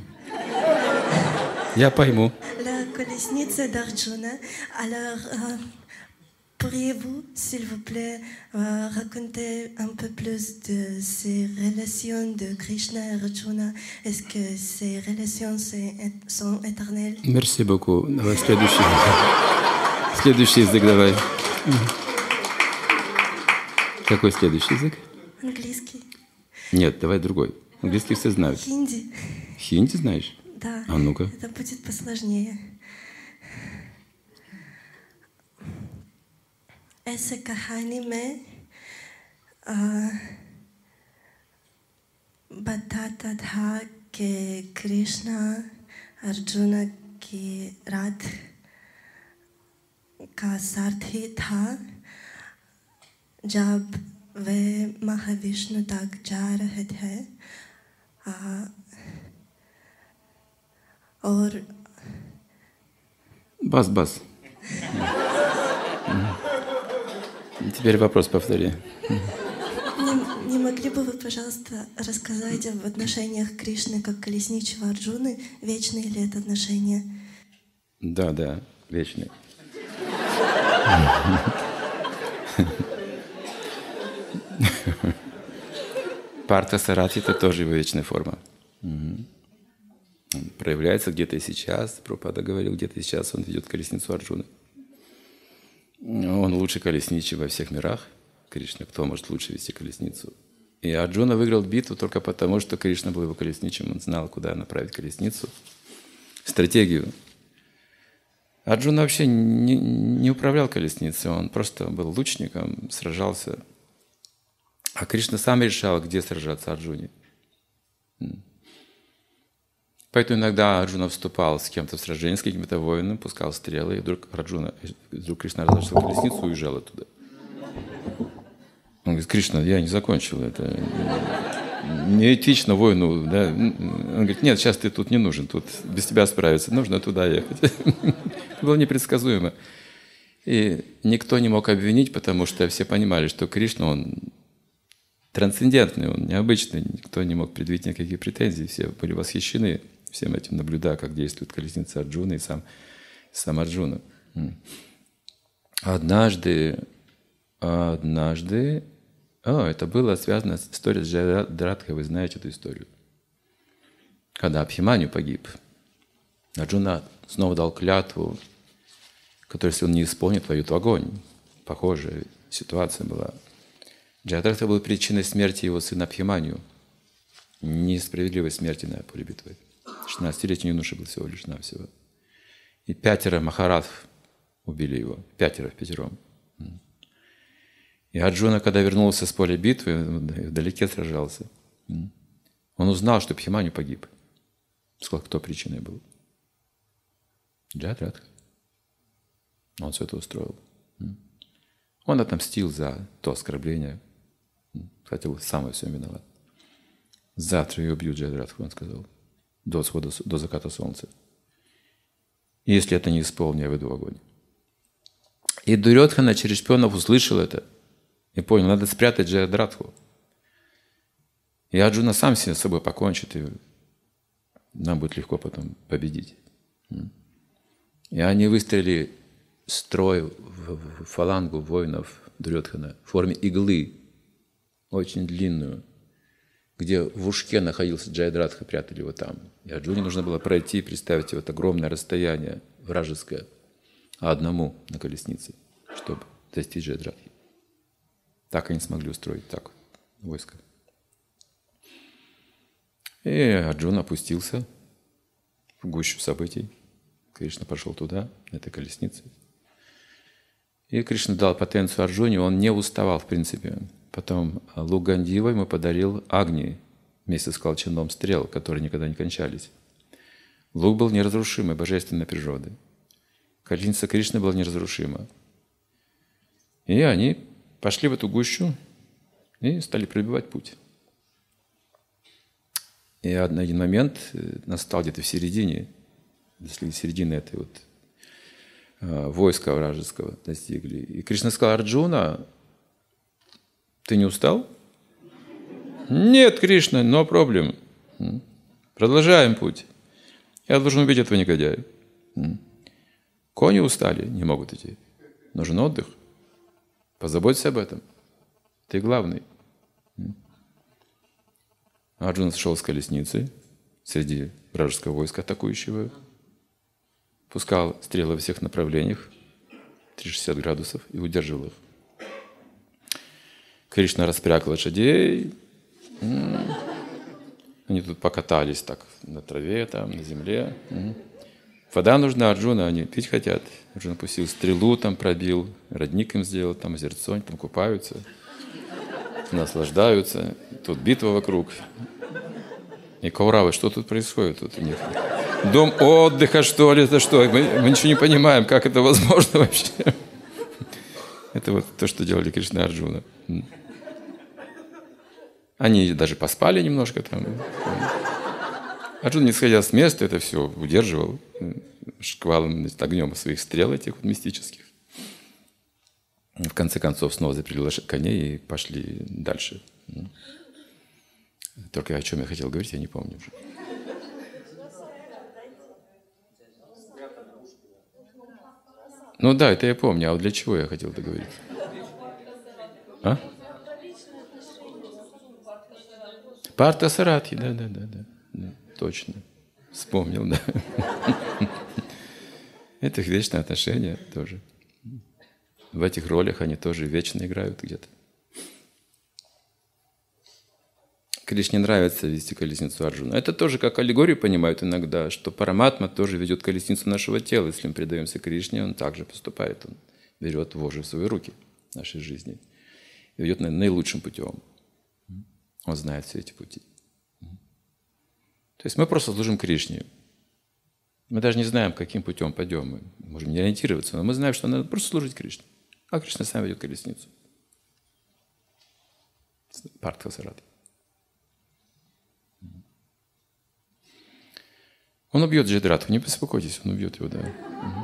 Я пойму. La колесница d'Arjuna. Alors, euh, pourriez-vous, s'il vous plaît, euh, raconter un peu plus de ces relations de Krishna et Arjuna? Est-ce que ces relations sont éternelles? Merci beaucoup. Давай следующий. Следующий язык давай. Какой следующий язык? Английский. Нет, давай другой. Английский все знают. Хинди. Хинди знаешь? Да. А ну-ка. Это будет посложнее. इस कहानी में बताता था कि कृष्णा अर्जुन की रात का सारथी था जब वे महाविष्णु तक जा रहे थे और бас бас. Теперь вопрос повтори. Не, не могли бы вы, пожалуйста, рассказать об отношениях Кришны как колесничего Арджуны? Вечные ли это отношения? Да, да, вечные. Парта Сарати — это тоже его вечная форма. Угу. Он проявляется где-то и сейчас. Прабхупада говорил, где-то и сейчас он ведет колесницу Арджуны. Он лучший колесничий во всех мирах. Кришна, кто может лучше вести колесницу? И Арджуна выиграл битву только потому, что Кришна был его колесничим. Он знал, куда направить колесницу, стратегию. Арджуна вообще не, не управлял колесницей, он просто был лучником, сражался. А Кришна сам решал, где сражаться Арджуне. Поэтому иногда Арджуна вступал с кем-то в сражение, с каким-то воином, пускал стрелы, и вдруг Арджуна, вдруг Кришна разошел колесницу и уезжал оттуда. Он говорит: Кришна, я не закончил это. Неэтично воину, да. Он говорит: нет, сейчас ты тут не нужен, тут без тебя справиться, нужно туда ехать. Это было непредсказуемо. И никто не мог обвинить, потому что все понимали, что Кришна, он трансцендентный, он необычный, никто не мог предъявить никаких претензий, все были восхищены всем этим, наблюдая, как действует колесница Арджуны и сам, сам Арджуна. Однажды, однажды, о, это было связано с историей с Джайадратхой, вы знаете эту историю. Когда Абхиманью погиб, Арджуна снова дал клятву, которую, если он не исполнит, войдет в огонь. Похожая ситуация была. Джайадратха был причиной смерти его сына Абхиманью. Несправедливой смерти на поле битвы. шестнадцатилетний юноша был всего лишь навсего. И пятеро махарадх убили его. Пятеро в пятером. И Арджуна, когда вернулся с поля битвы, вдалеке сражался, он узнал, что Абхиманью погиб. Сказал, кто причиной был. Джайадратха. Он все это устроил. Он отомстил за то оскорбление. Хотел сам во всем виноват. Завтра я убью Джайадратху, он сказал, до, схода, до заката солнца. И если это не исполню, я веду в огонь. И Дурьодхана через шпионов услышал это и понял, надо спрятать Джайадратху. И Арджуна сам с собой покончит, и нам будет легко потом победить. И они выстроили строй в фалангу воинов Дурьодхана в форме иглы, очень длинную, где в ушке находился Джайадратха, прятали его там. И Арджуне нужно было пройти, представить вот огромное расстояние вражеское, а одному на колеснице, чтобы достичь Джайадратхи. Так они смогли устроить так войско. И Арджуна опустился в гущу событий. Кришна пошел туда, на этой колеснице. И Кришна дал потенцию Арджуне, он не уставал, в принципе. Потом лук Гандива ему подарил Агни вместе с колчаном стрел, которые никогда не кончались. Лук был неразрушимой, божественной природы. Колесница Кришны была неразрушима. И они пошли в эту гущу и стали пробивать путь. И один момент настал где-то в середине, если середины этой вот войска вражеского достигли. И Кришна сказал: Арджуна, ты не устал? Нет, Кришна, no problem. Продолжаем путь. Я должен убить этого негодяя. Кони устали, не могут идти. Нужен отдых. Позаботься об этом. Ты главный. Арджуна сошел с колесницы среди вражеского войска атакующего, пускал стрелы во всех направлениях, триста шестьдесят градусов, и удерживал их. Кришна распряг лошадей. Они тут покатались так на траве, там, на земле. Вода нужна Арджуна, они пить хотят. Арджуна пустил стрелу, там пробил, родник им сделал, там озерцо, они там купаются, наслаждаются. Тут битва вокруг. И Кауравы, что тут происходит тут у них? Дом отдыха, что ли, это что? Мы, мы ничего не понимаем, как это возможно вообще. Это вот то, что делали Кришна и Арджуна. Они даже поспали немножко там. Арджуна, не сходя с места, это все удерживал шквалом, огнем своих стрел этих вот мистических. В конце концов снова запрягли лошадь коней и пошли дальше. Только о чем я хотел говорить, я не помню уже. Ну да, это я помню. А вот для чего я хотел это говорить? А? Парта Саратхи, да, да, да, да, да, точно. Вспомнил, да. Это их вечные отношения тоже. В этих ролях они тоже вечно играют где-то. Кришне нравится вести колесницу Арджуна. Это тоже как аллегорию понимают иногда, что Параматма тоже ведет колесницу нашего тела. Если мы предаемся Кришне, он также поступает. Он берет вожжи в свои руки нашей жизни и ведет наилучшим путем. Он знает все эти пути. То есть мы просто служим Кришне. Мы даже не знаем, каким путем пойдем. Мы можем не ориентироваться, но мы знаем, что надо просто служить Кришне. А Кришна сам ведет колесницу. Партха Саратхи. Он убьет Джайадратху, не беспокойтесь, он убьет его, да.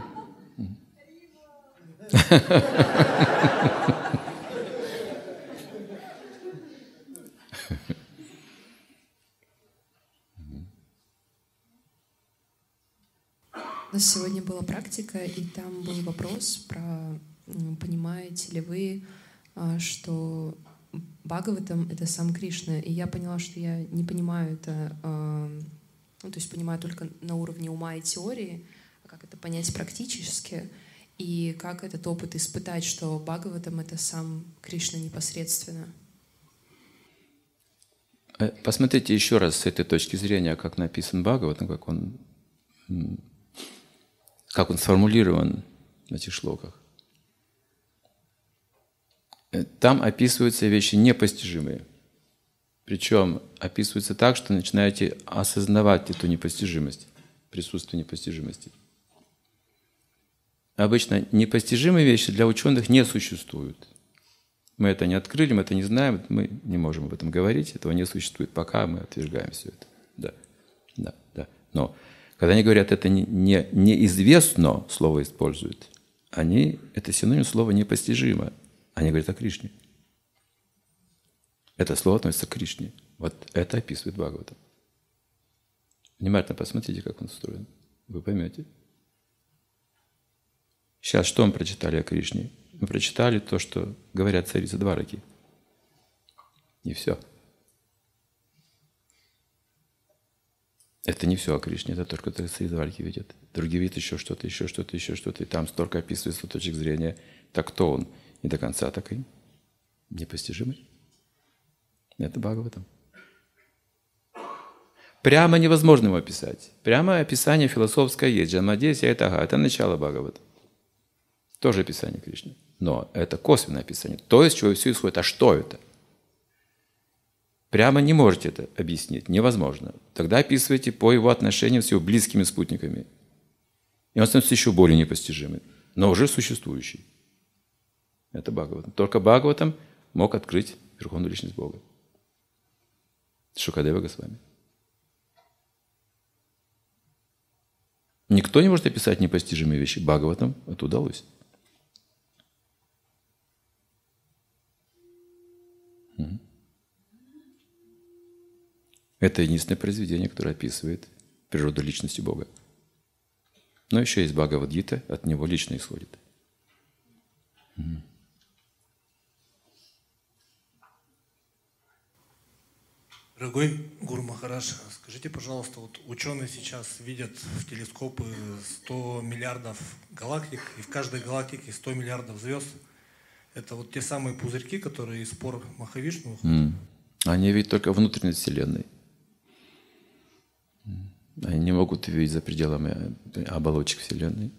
У нас сегодня была практика, и там был вопрос про, понимаете ли вы, что Бхагаватам — это сам Кришна. И я поняла, что я не понимаю это, ну, то есть понимаю только на уровне ума и теории, а как это понять практически, и как этот опыт испытать, что Бхагаватам — это сам Кришна непосредственно. Посмотрите еще раз с этой точки зрения, как написан Бхагаватам, как он, как он сформулирован в этих шлоках. Там описываются вещи непостижимые. Причем описывается так, что начинаете осознавать эту непостижимость, присутствие непостижимости. Обычно непостижимые вещи для ученых не существуют. Мы это не открыли, мы это не знаем, мы не можем об этом говорить, этого не существует, пока мы отвергаем все это. Да, да, да. Но когда они говорят, это не, не, неизвестно, слово используют, они, это синоним слова непостижимо. Они говорят о Кришне. Это слово относится к Кришне. Вот это описывает Бхагаватам. Внимательно посмотрите, как он устроен. Вы поймете. Сейчас что мы прочитали о Кришне? Мы прочитали то, что говорят царицы Двараки. И все. Это не все о Кришне, это только царицы Двараки видят. Другие видят еще что-то, еще что-то, еще что-то. И там столько описывается с точек зрения. Так кто он? Не до конца такой непостижимый. Это Бхагаватам. Прямо невозможно его описать. Прямо описание философское есть. Джанмадесья — это, ага, это начало Бхагавата. Тоже описание Кришны. Но это косвенное описание. То, из чего все исходит. А что это? Прямо не можете это объяснить. Невозможно. Тогда описывайте по его отношениям с его близкими спутниками. И он становится еще более непостижимым. Но уже существующий. Это Бхагаватам. Только Бхагаватам мог открыть Верховную Личность Бога. Шукадева Госвами. Никто не может описать непостижимые вещи. Бхагаватам это удалось. Это единственное произведение, которое описывает природу личности Бога. Но еще есть Бхагавад-гита, от него лично исходит. Дорогой Гуру Махарадж, скажите, пожалуйста, вот ученые сейчас видят в телескопы сто миллиардов галактик, и в каждой галактике сто миллиардов звезд. Это вот те самые пузырьки, которые из спор Махавишну. Mm. Они видят только внутренность Вселенной. Они не могут видеть за пределами оболочек Вселенной.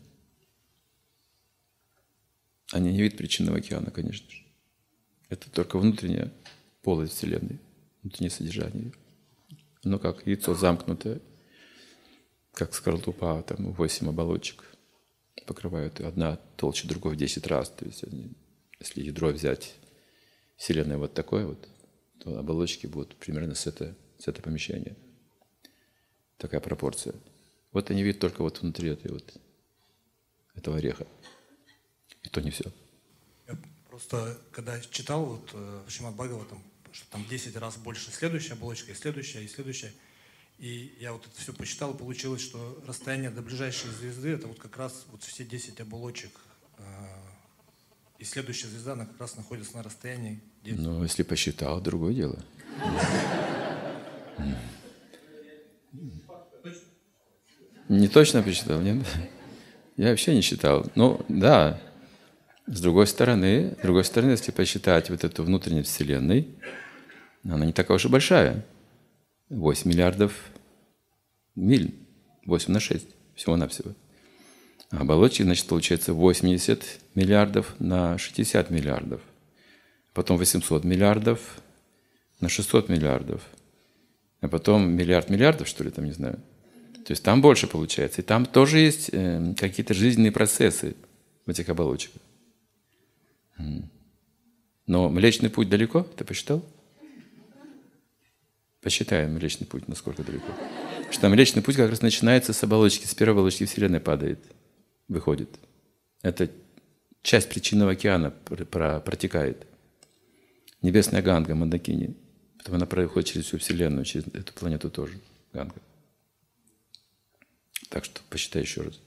Они не видят причинного океана, конечно же. Это только внутренняя полость Вселенной, внутреннее содержание. Ну как яйцо замкнутое, как скорлупа, там восемь оболочек покрывают, одна толще другой в десять раз. То есть если ядро взять Вселенной вот такое вот, то оболочки будут примерно с это, с это помещение. Такая пропорция. Вот они видят только вот внутри этой вот, этого ореха. И то не все. Я просто, когда читал вот, в Шримад Бхагаватам, что там десять раз больше следующая оболочка, и следующая, и следующая. И я вот это все посчитал, и получилось, что расстояние до ближайшей звезды — это вот как раз вот все десять оболочек. И следующая звезда, она как раз находится на расстоянии. Ну, если посчитал, другое дело. Не точно посчитал, нет? Я вообще не считал. Ну, да. С другой стороны, с другой стороны, если посчитать вот эту внутреннюю Вселенной, она не такая уж и большая. восемь миллиардов миль. восемь на шесть. Всего-навсего. А оболочки, значит, получается восемьдесят миллиардов на шестьдесят миллиардов. Потом восемьсот миллиардов на шестьсот миллиардов. А потом миллиард миллиардов, что ли, там, не знаю. То есть там больше получается. И там тоже есть э, какие-то жизненные процессы в этих оболочках. Но Млечный Путь далеко? Ты посчитал? Посчитаем Млечный Путь, насколько далеко. Потому что Млечный Путь как раз начинается с оболочки, с первой оболочки Вселенной падает, выходит. Это часть причинного океана протекает. Небесная Ганга, Мандакини. Потом она проходит через всю Вселенную, через эту планету тоже, Ганга. Так что посчитай еще раз.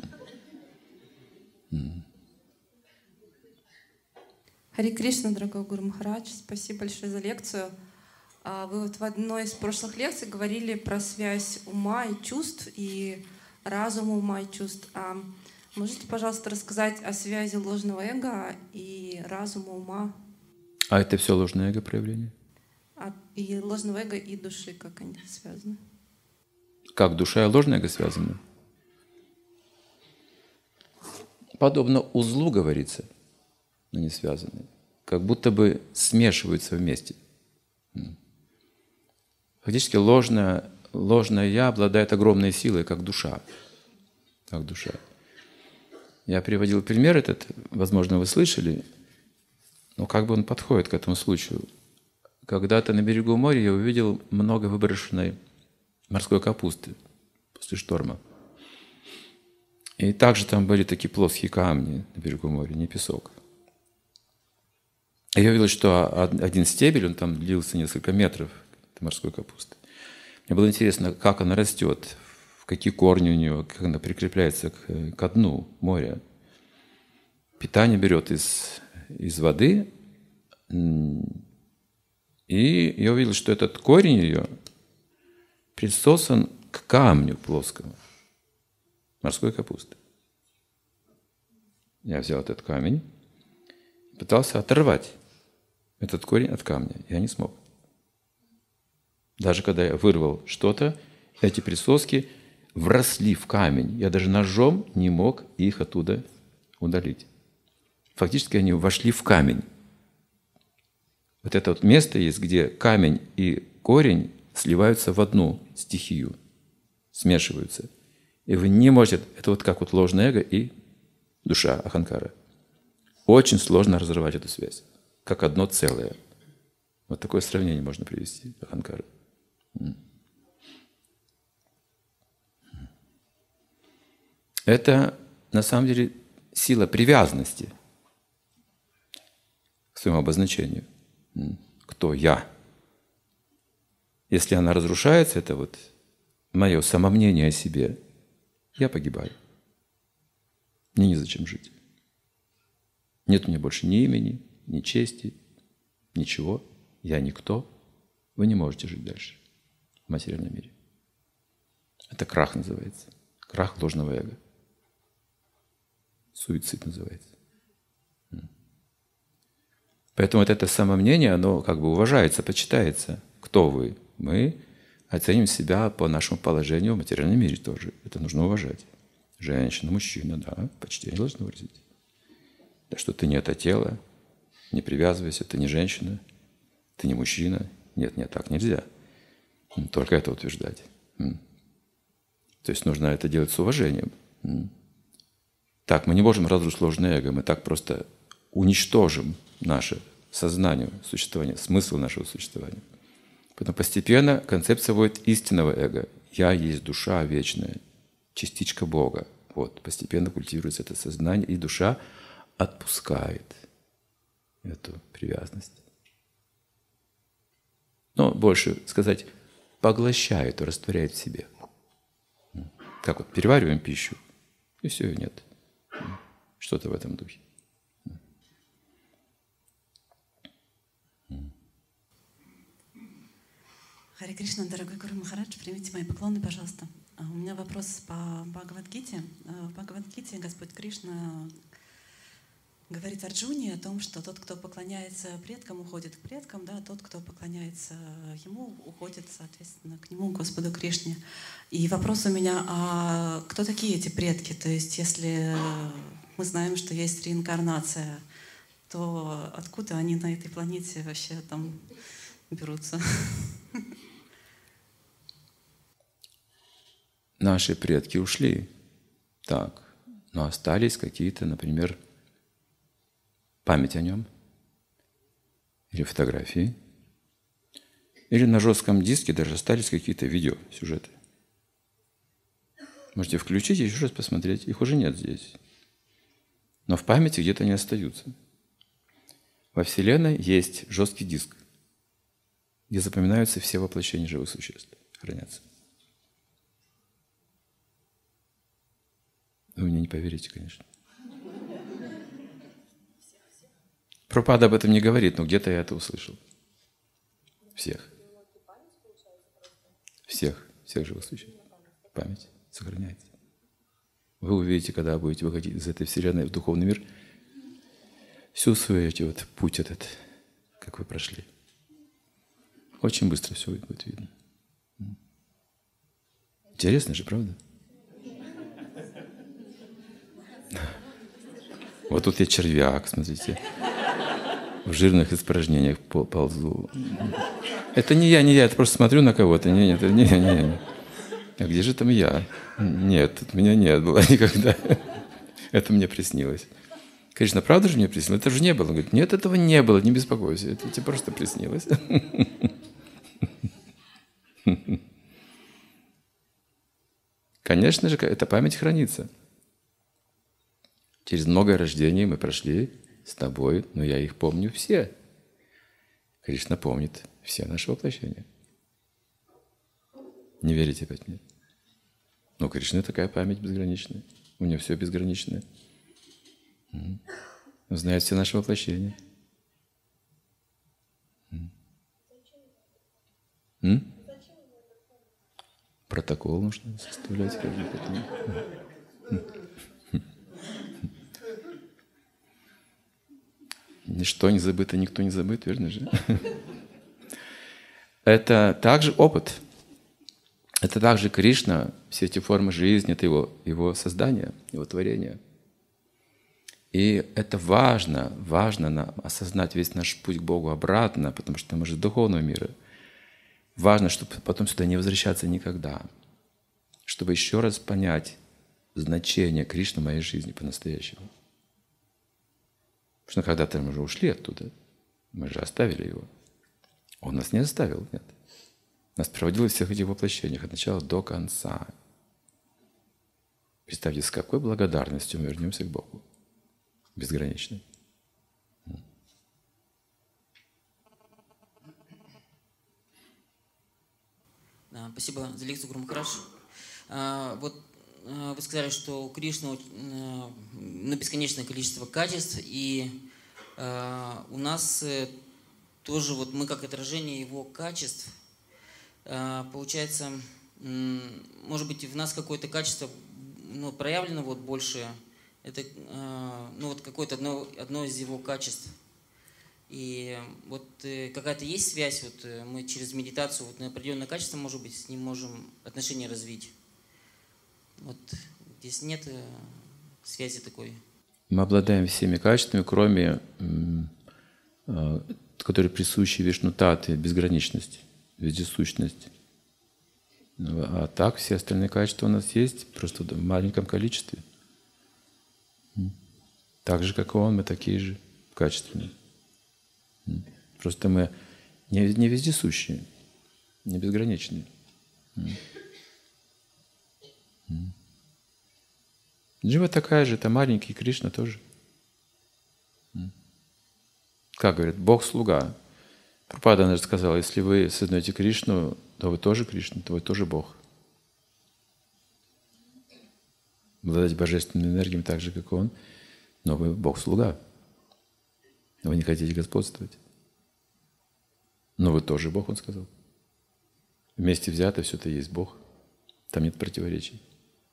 Хари Кришна, дорогой Гуру Махарадж, спасибо большое за лекцию. Вы вот в одной из прошлых лекций говорили про связь ума и чувств, и разума, ума и чувств. А можете, пожалуйста, рассказать о связи ложного эго и разума, ума? А это все ложное эго проявление? А, и ложного эго, и души, как они связаны? Как душа и ложное эго связаны? Подобно узлу, говорится, но не связаны. Как будто бы смешиваются вместе. Фактически ложное, ложное «я» обладает огромной силой, как душа. Как душа. Я приводил пример этот, возможно, вы слышали, но как бы он подходит к этому случаю. Когда-то на берегу моря я увидел много выброшенной морской капусты после шторма. И также там были такие плоские камни на берегу моря, не песок. И я увидел, что один стебель, он там длился несколько метров, морской капусты. Мне было интересно, как она растет, какие корни у нее, как она прикрепляется к, к дну моря. Питание берет из, из воды. И я увидел, что этот корень ее присосан к камню плоскому морской капусты. Я взял этот камень, пытался оторвать этот корень от камня. Я не смог. Даже когда я вырвал что-то, эти присоски вросли в камень. Я даже ножом не мог их оттуда удалить. Фактически они вошли в камень. Вот это вот место есть, где камень и корень сливаются в одну стихию, смешиваются. И вы не можете... Это вот как вот ложное эго и душа Аханкара. Очень сложно разорвать эту связь, как одно целое. Вот такое сравнение можно привести Аханкара. Это на самом деле сила привязанности к своему обозначению. Кто я? Если она разрушается, это вот мое самомнение о себе, я погибаю. Мне незачем жить. Нет у меня больше ни имени, ни чести, ничего. Я никто. Вы не можете жить дальше в материальном мире. Это крах называется. Крах ложного эго. Суицид называется. Поэтому вот это самомнение, оно как бы уважается, почитается. Кто вы? Мы оценим себя по нашему положению в материальном мире тоже. Это нужно уважать. Женщина, мужчина, да, почтение должно выразить. Да что ты не это тело, не привязывайся, ты не женщина, ты не мужчина. Нет, нет, так нельзя. Только это утверждать. То есть нужно это делать с уважением. Так, мы не можем разрушить ложное эго, мы так просто уничтожим наше сознание, существование, смысл нашего существования. Поэтому постепенно концепция вводит истинного эго. Я есть душа вечная, частичка Бога. Вот, постепенно культивируется это сознание, и душа отпускает эту привязанность. Но больше сказать, поглощает, растворяет в себе. Как вот перевариваем пищу, и все, ее нет. Что-то в этом духе. Харе Кришна, дорогой Гуру Махарадж, примите мои поклоны, пожалуйста. У меня вопрос по Бхагавад-гите. В Бхагавад-гите Господь Кришна говорит Арджуне о том, что тот, кто поклоняется предкам, уходит к предкам, да, тот, кто поклоняется ему, уходит, соответственно, к нему, Господу Кришне. И вопрос у меня, а кто такие эти предки? То есть если мы знаем, что есть реинкарнация, то откуда они на этой планете вообще там берутся? Наши предки ушли, так, но остались какие-то, например, память о нем, или фотографии, или на жестком диске даже остались какие-то видео, сюжеты. Можете включить и еще раз посмотреть, их уже нет здесь. Но в памяти где-то они остаются. Во Вселенной есть жесткий диск, где запоминаются все воплощения живых существ, хранятся. Вы мне не поверите, конечно. Прабхупада об этом не говорит, но где-то я это услышал. Всех. Всех. Всех живых существ. Память сохраняется. Вы увидите, когда будете выходить из этой вселенной в духовный мир, всю свою эти вот путь этот, как вы прошли. Очень быстро все будет видно. Интересно же, правда? Вот тут я червяк, смотрите. В жирных испражнениях ползу. Это не я, не я, я просто смотрю на кого-то. Не, не, не, не, не. А где же там я? Нет, тут меня нет было никогда. Это мне приснилось. Конечно, правда же мне приснилось? Это же не было. Он говорит, нет, этого не было, не беспокойся. Это тебе просто приснилось. Конечно же, эта память хранится. Через многое рождение мы прошли с тобой, но я их помню все. Кришна помнит все наши воплощения. Не верите опять мне? Но у Кришны такая память безграничная. У него все безграничное. Он знает все наши воплощения. М? Протокол нужно составлять. Ничто не забыто, никто не забыт, верно же? это также опыт. Это также Кришна, все эти формы жизни, это его, его создание, его творение. И это важно, важно нам осознать весь наш путь к Богу обратно, потому что мы же из духовного мира. Важно, чтобы потом сюда не возвращаться никогда, чтобы еще раз понять значение Кришны в моей жизни по-настоящему. Потому что когда-то мы уже ушли оттуда, мы же оставили его. Он нас не оставил, нет. Нас проводил в всех этих воплощениях от начала до конца. Представьте, с какой благодарностью мы вернемся к Богу. Безграничной. Да, спасибо за лекцию, Гуру Махарадж. А, вот а, вы сказали, что у Кришны а, ну, бесконечное количество качеств, и а, у нас а, тоже вот мы как отражение его качеств. А, получается, м, может быть, в нас какое-то качество ну, проявлено вот больше. Это а, ну, вот какое-то одно, одно из его качеств. И вот э, какая-то есть связь, вот э, мы через медитацию вот, на определенное качество, может быть, с ним можем отношения развить. Вот здесь нет э, связи такой. Мы обладаем всеми качествами, кроме, э, которые присущи Вишну-татте, безграничность, вездесущность. А так все остальные качества у нас есть, просто в маленьком количестве. Так же, как и он, мы такие же качественные. Просто мы не, не вездесущие, не безграничные. Джива такая же, это маленький, Кришна тоже. Как говорят, Бог-слуга. Прабхупада даже сказал, если вы сознаете Кришну, то вы тоже Кришна, то вы тоже Бог. Обладать божественными энергиями так же, как Он, но вы Бог-слуга. Вы не хотите господствовать. Но вы тоже Бог, Он сказал. Вместе взято все это есть Бог. Там нет противоречий.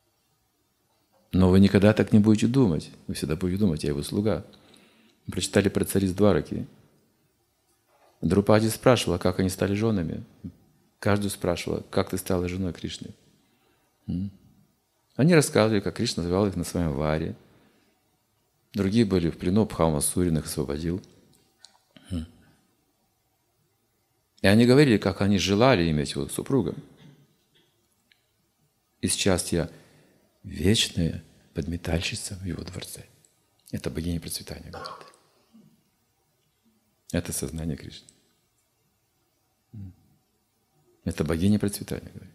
Но вы никогда так не будете думать. Вы всегда будете думать, я Его слуга. Мы прочитали про цариц Двараки. Друпади спрашивала, как они стали женами. Каждую спрашивала, как ты стала женой Кришны. Они рассказывали, как Кришна звал их на своем варе. Другие были в плену, Бхавамасурин их освободил. И они говорили, как они желали иметь его супруга. И сейчас я вечная подметальщица в его дворце. Это богиня процветания, говорит. Это сознание Кришны. Это богиня процветания, говорит.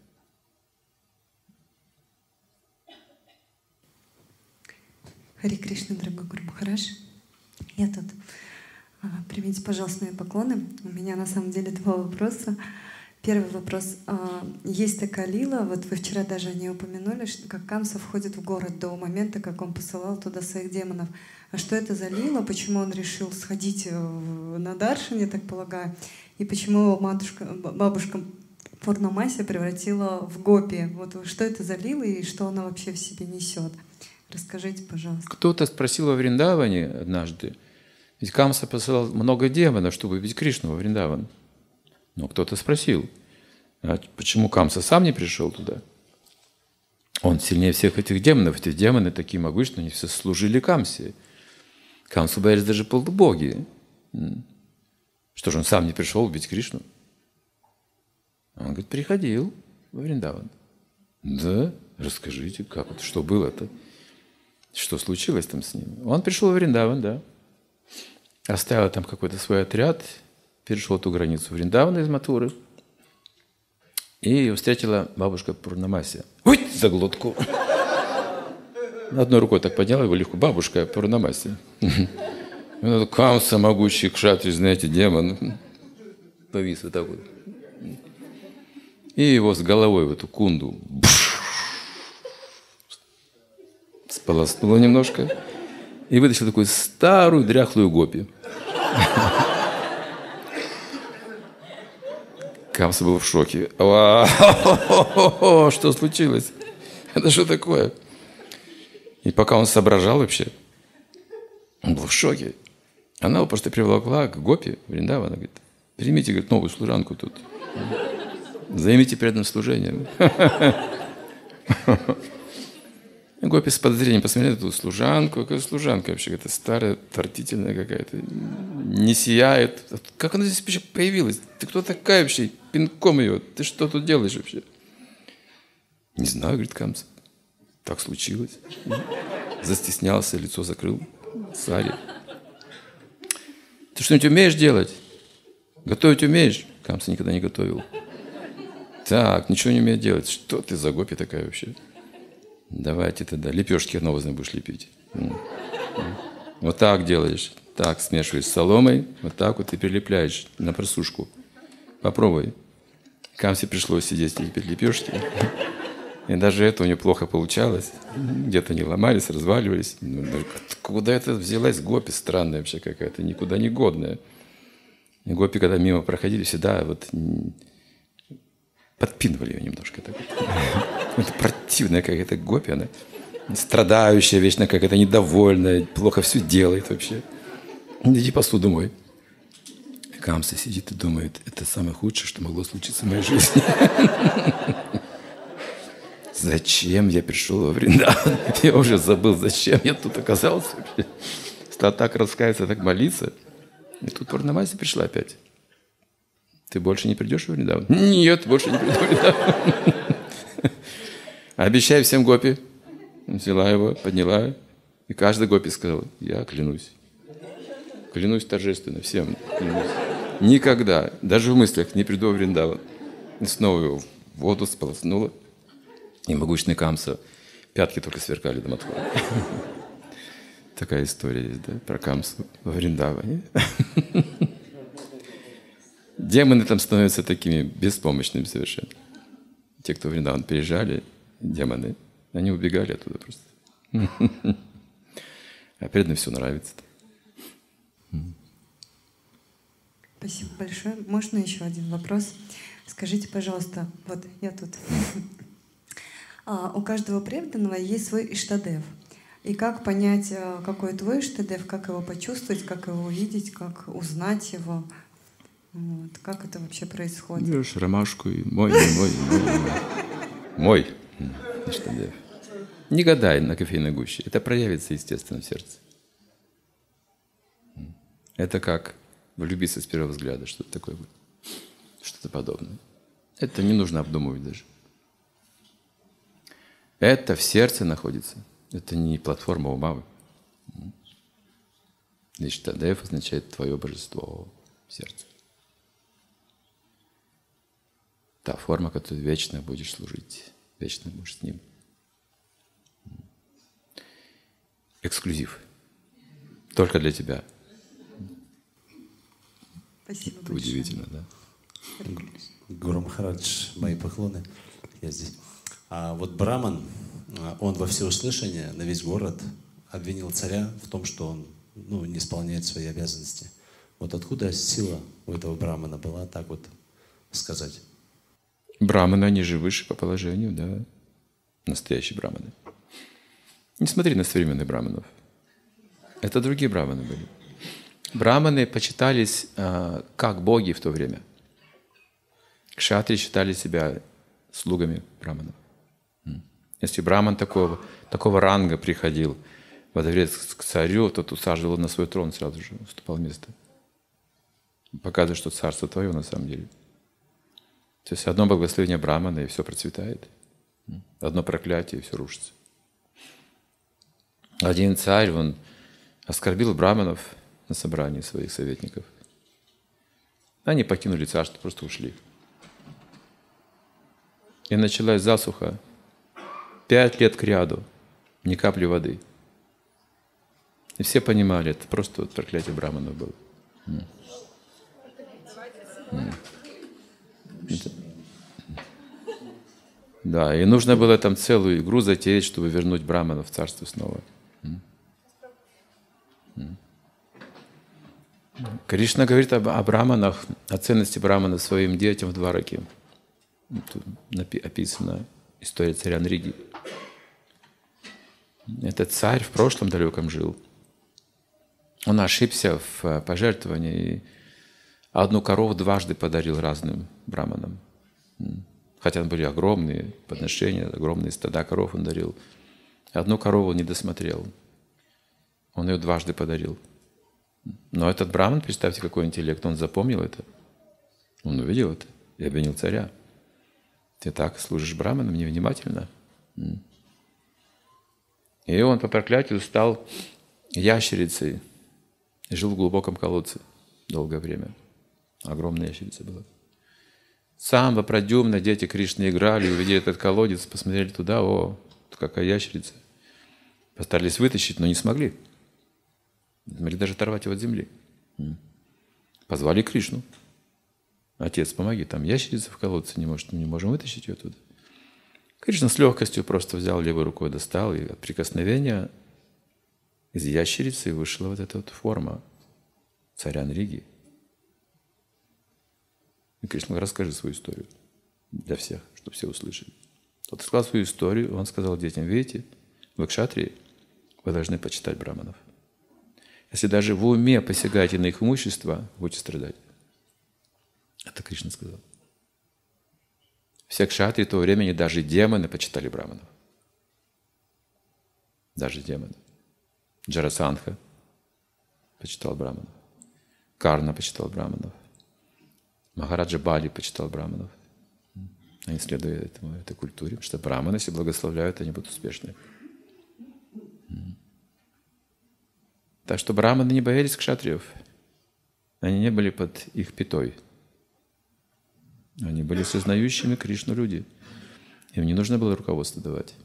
Харе Кришна, дорогой Гуру Махарадж. Я тут. Примите, пожалуйста, мои поклоны. У меня на самом деле два вопроса. Первый вопрос. Есть такая лила, вот вы вчера даже о ней упомянули, что как Камса входит в город до момента, как он посылал туда своих демонов. А что это за лила? Почему он решил сходить на Даршан, я так полагаю? И почему его матушка, бабушка Пурнамася превратила в гопи? Вот что это за лила и что она вообще в себе несет? Расскажите, пожалуйста. Кто-то спросил во Вриндаване однажды, ведь Камса посылал много демонов, чтобы увидеть Кришну во Вриндаван. Но кто-то спросил, а почему Камса сам не пришел туда? Он сильнее всех этих демонов. Эти демоны такие могущественные, они все служили Камсе. Камсу боялись даже полубоги. Что же он сам не пришел убить Кришну? Он говорит, приходил во Вриндаван. Да? Расскажите, как это, что было-то? Что случилось там с ним? Он пришел во Вриндаван, да. Оставил там какой-то свой отряд, перешел эту границу Вриндавана из Матуры, и встретила бабушка Пурнамася. Ой, за глотку! Одной рукой так подняла его легко. Бабушка Пурнамася. Камса, могучий кшатри, знаете, демон. Повис вот так вот. И его с головой в эту кунду сполоснула немножко и вытащила такую старую дряхлую гопи. Камса был в шоке. Что случилось? Это что такое? И пока он соображал вообще, он был в шоке. Она его просто приволокла к гопи Вриндавана. Говорит, Примите, говорит, новую служанку тут. Займите преданным служением. Гопи с подозрением посмотрели на эту служанку. Какая служанка вообще? Какая-то старая, отвратительная какая-то. Не сияет. Как она здесь вообще появилась? Ты кто такая вообще? Пинком ее. Ты что тут делаешь вообще? Не знаю, говорит Камса. Так случилось. Застеснялся, лицо закрыл. Сари. Ты что-нибудь умеешь делать? Готовить умеешь? Камса никогда не готовил. Так, ничего не умеет делать. Что ты за гопи такая вообще? Давайте тогда лепешки навозные будешь лепить. Вот так делаешь. Так смешиваешь с соломой. Вот так вот и прилепляешь на просушку. Попробуй. Камсе пришлось сидеть и лепить лепешки. И даже это у нее плохо получалось. Где-то они ломались, разваливались. Куда это взялась гопи странная вообще какая-то, никуда не годная. И гопи, когда мимо проходили, всегда вот подпинывали ее немножко. Так вот. Это противная какая-то гопи, она страдающая, вечно какая-то недовольная, плохо все делает вообще. Иди посуду мой. Камса сидит и думает, это самое худшее, что могло случиться в моей жизни. Зачем я пришел во Вриндаван? Я уже забыл, зачем я тут оказался вообще. Стал так раскаяться, так молиться. И тут Пурнамаси пришла опять. Ты больше не придешь в Вриндаван? Нет, больше не приду в Вриндаван. Обещай всем гопи. Взяла его, подняла. И каждый гопи сказал, я клянусь. Клянусь торжественно, всем клянусь. Никогда, даже в мыслях, не приду в Вриндаван. И снова его в воду сполоснула. И могучный Камса. Пятки только сверкали до Мадхуры. Такая история есть, да, про Камсу во Вриндаване. Демоны там становятся такими беспомощными совершенно. Те, кто в Вриндаван переезжали, демоны, они убегали оттуда просто. А преданным все нравится. Спасибо большое. Можно еще один вопрос? Скажите, пожалуйста, вот я тут. У каждого преданного есть свой Иштадев. И как понять, какой твой Иштадев, как его почувствовать, как его увидеть, как узнать его? Вот. Как это вообще происходит? Берешь ромашку и мой, мой, мой, мой. Мой Иштадев. Не гадай на кофейной гуще. Это проявится, естественно, в сердце. Это как влюбиться с первого взгляда. Что-то такое будет. Что-то подобное. Это не нужно обдумывать даже. Это в сердце находится. Это не платформа ума. Иштадев означает твое божество в сердце. Та форма, которой вечно будешь служить. Вечно будешь с ним. Эксклюзив. Только для тебя. Спасибо Это большое. удивительно, да? Гуру Махарадж, мои поклоны. Я здесь. А вот Браман, он во всеуслышание на весь город обвинил царя в том, что он ну, не исполняет свои обязанности. Вот откуда сила у этого Брамана была, так вот сказать? Браманы, они же выше по положению, да. Настоящие браманы. Не смотри на современных браманов. Это другие браманы были. Браманы почитались а, как боги в то время. Кшатри считали себя слугами браманов. Если браман такого, такого ранга приходил во дворец к царю, то усаживал на свой трон, сразу же уступал место. Показывает, что царство твое на самом деле. То есть одно благословение брамана, и все процветает. Одно проклятие, и все рушится. Один царь, он оскорбил браманов на собрании своих советников. Они покинули царство, просто ушли. И началась засуха. Пять лет кряду, ни капли воды. И все понимали, это просто вот проклятие браманов было. Это... Да, и нужно было там целую игру затеять, чтобы вернуть браманов в царство снова. Кришна говорит об, о браманах, о ценности брамана своим детям в Двараке. Тут описана история царя Нриги. Этот царь в прошлом далеком жил. Он ошибся в пожертвовании, Одну корову дважды подарил разным браманам. Хотя были огромные подношения, огромные стада коров он дарил. Одну корову не досмотрел. Он ее дважды подарил. Но этот браман, представьте, какой интеллект, он запомнил это. Он увидел это и обвинил царя. Ты так служишь браманам невнимательно. И он по проклятию стал ящерицей и жил в глубоком колодце долгое время. Огромная ящерица была. Сам Вапрадьюмна, дети Кришны играли, увидели этот колодец, посмотрели туда, о, какая ящерица. Постарались вытащить, но не смогли. Не смогли даже оторвать его от земли. Позвали Кришну. Отец, помоги, там ящерица в колодце, не, может, не можем вытащить ее оттуда. Кришна с легкостью просто взял левой рукой, достал, и от прикосновения из ящерицы вышла вот эта вот форма царя Нриги. И Кришна, расскажи свою историю для всех, чтобы все услышали. Тот сказал свою историю, он сказал детям, видите, вы кшатрии, вы должны почитать браманов. Если даже в уме посягаете на их имущество, будете страдать. Это Кришна сказал. Все кшатрии того времени, даже демоны почитали браманов. Даже демоны. Джарасандха почитал браманов. Карна почитал браманов. Махараджа Бали почитал браманов. Они следуют этому, этой культуре, что браманы, если благословляют, они будут успешны. Так что браманы не боялись кшатриев. Они не были под их пятой. Они были сознающими Кришну люди. Им не нужно было руководство давать.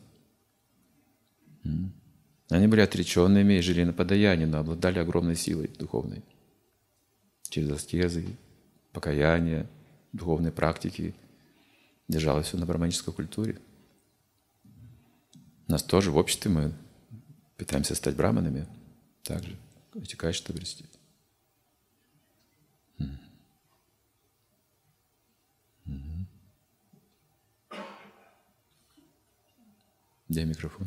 Они были отреченными и жили на подаянии, но обладали огромной силой духовной. Через аскезы, покаяние, духовные практики. Держалось все на браманической культуре. У нас тоже в обществе мы пытаемся стать браманами. Также эти качества обрести. Где микрофон?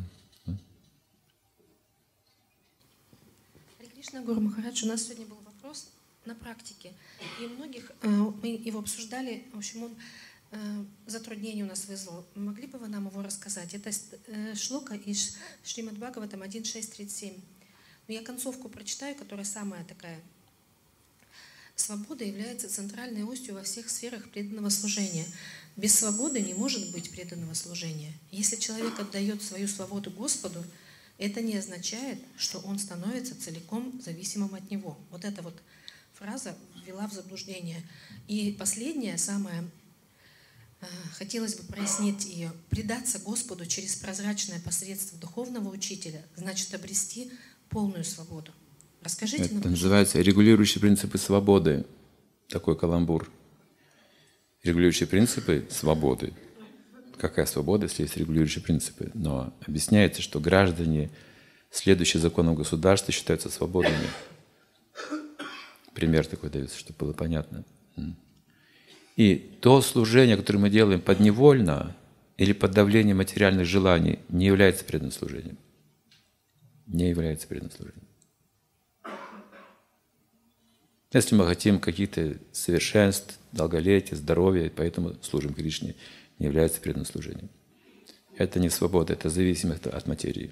Харе Кришна, Гуру Махарадж, у нас сегодня был вопрос на практике. И у многих, мы его обсуждали, в общем, он затруднение у нас вызвал. Могли бы вы нам его рассказать? Это шлока из Шримад Бхагаватам один шесть тридцать семь. Но я концовку прочитаю, которая самая такая. Свобода является центральной осью во всех сферах преданного служения. Без свободы не может быть преданного служения. Если человек отдает свою свободу Господу, это не означает, что он становится целиком зависимым от Него. Вот эта вот фраза ввела в заблуждение. И последняя, самая, хотелось бы прояснить ее. Предаться Господу через прозрачное посредство духовного учителя значит обрести полную свободу. Расскажите Это нам, называется регулирующие принципы свободы. Такой каламбур. Регулирующие принципы свободы. Какая свобода, если есть регулирующие принципы? Но объясняется, что граждане, следующие законам государства, считаются свободными. Пример такой дается, чтобы было понятно. И то служение, которое мы делаем подневольно или под давлением материальных желаний, не является преданным служением. Не является преданным служением. Если мы хотим каких-то совершенств, долголетия, здоровья, поэтому служим Кришне, не является преданным служением. Это не свобода, это зависимость от материи.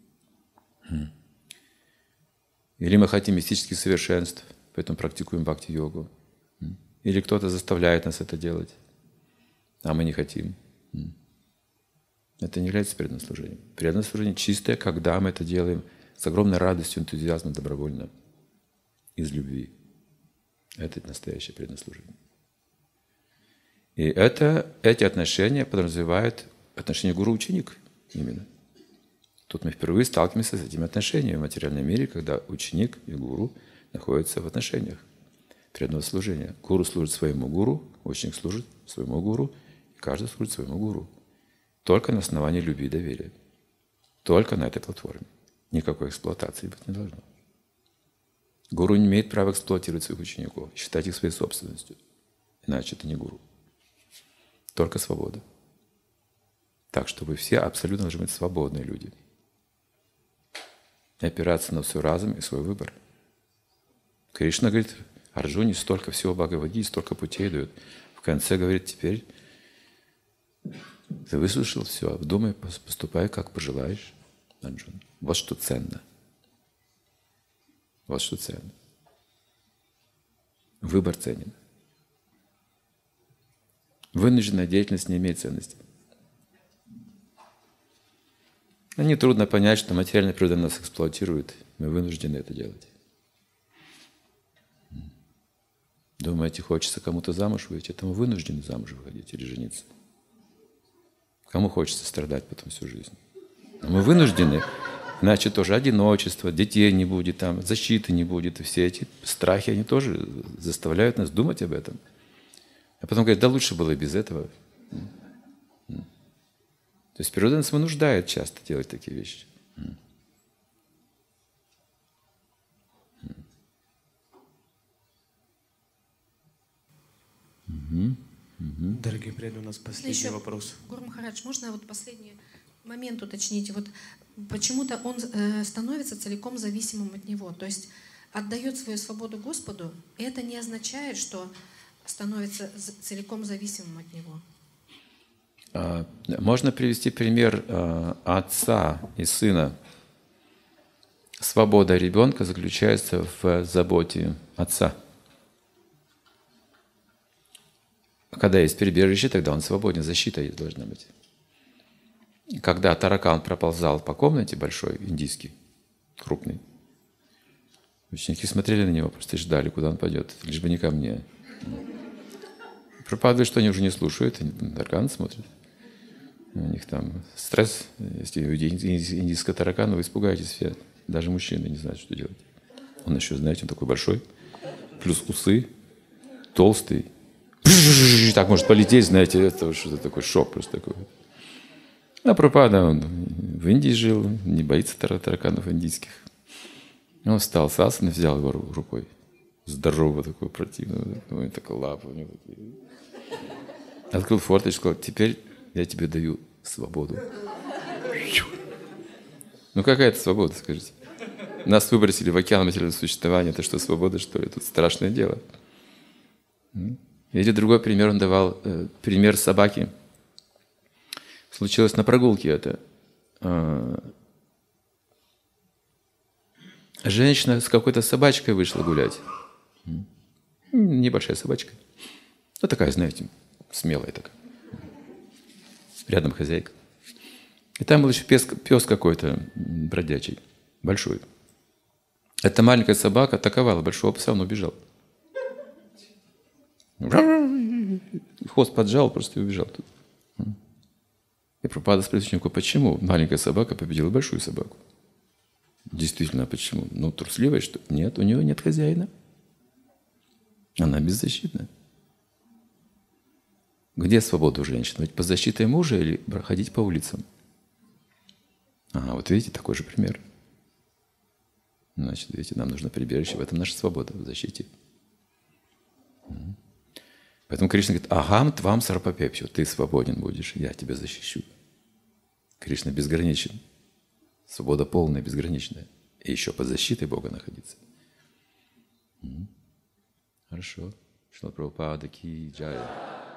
Или мы хотим мистических совершенств, поэтому практикуем бхакти-йогу. Или кто-то заставляет нас это делать, а мы не хотим. Это не является преданным служением. Преданное служение чистое, когда мы это делаем с огромной радостью, энтузиазмом, добровольно, из любви. Это настоящее преданное служение. И это, эти отношения подразумевают отношения гуру-ученик именно. Тут мы впервые сталкиваемся с этими отношениями в материальном мире, когда ученик и гуру находятся в отношениях преданного служения. Гуру служит своему гуру, ученик служит своему гуру, и каждый служит своему гуру. Только на основании любви и доверия. Только на этой платформе. Никакой эксплуатации быть не должно. Гуру не имеет права эксплуатировать своих учеников, считать их своей собственностью. Иначе это не гуру. Только свобода. Так что вы все абсолютно должны быть свободные люди. И опираться на свой разум и свой выбор. Кришна говорит, Арджуне столько всего Бхагавад-гиты, столько путей дают. В конце говорит, теперь ты выслушал все, обдумай, поступай, как пожелаешь, Арджуна. Вот что ценно. Вот что ценно. Выбор ценен. Вынужденная деятельность не имеет ценности. Нетрудно понять, что материальная природа нас эксплуатирует. Мы вынуждены это делать. Думаете, хочется кому-то замуж выйти? Это мы вынуждены замуж выходить или жениться. Кому хочется страдать потом всю жизнь? Но мы вынуждены. Иначе тоже одиночество, детей не будет, там, защиты не будет. И все эти страхи, они тоже заставляют нас думать об этом. А потом говорят, да лучше было и без этого. То есть природа нас вынуждает часто делать такие вещи. Угу. Угу. Дорогие преданные, у нас последний Еще, вопрос. Гуру Махарадж, можно вот последний момент уточнить? Вот почему-то он э, становится целиком зависимым от него. То есть отдает свою свободу Господу, и это не означает, что становится целиком зависимым от него. Можно привести пример отца и сына. Свобода ребенка заключается в заботе отца. Когда есть прибежище, тогда он свободен, защита есть должна быть. Когда таракан проползал по комнате большой, индийский, крупный, ученики смотрели на него, просто ждали, куда он пойдет, лишь бы не ко мне. Пропадает, что они уже не слушают, они на таракан смотрят. У них там стресс. Если индийского таракана, вы испугаетесь все. Даже мужчины не знают, что делать. Он еще, знаете, он такой большой. Плюс усы, толстый. Так может полететь, знаете, это что-то такой шок просто такой. А Прабхупада, он в Индии жил, не боится тараканов индийских. Он встал с асаны, взял его рукой. Здорового такого, противного. У него такая лапа. У него такие. Открыл форточку, сказал, теперь я тебе даю свободу. Ну какая это свобода, скажите? Нас выбросили в океан материального существования. Это что, свобода, что ли? Тут страшное дело. Или другой пример он давал. Э, пример собаки. Случилось на прогулке это. Э, женщина с какой-то собачкой вышла гулять. Небольшая собачка. Ну такая, знаете, смелая такая. Рядом хозяйка. И там был еще пес, пес какой-то бродячий, большой. Эта маленькая собака атаковала большого пса, он убежал. Хвост поджал, просто и убежал тут. И Прабхупада спросил ученику, почему маленькая собака победила большую собаку? Действительно, почему? Ну, трусливая, что? Нет, у нее нет хозяина. Она беззащитна. Где свобода у женщины? Ведь под защитой мужа или ходить по улицам? Ага, вот видите, такой же пример. Значит, видите, нам нужно прибежище. В этом наша свобода, в защите. Поэтому Кришна говорит, агам твам сарпапепчу, ты свободен будешь, я тебя защищу. Кришна безграничен. Свобода полная, безграничная. И еще под защитой Бога находиться. Хорошо. Шрила Прабхупада ки джай.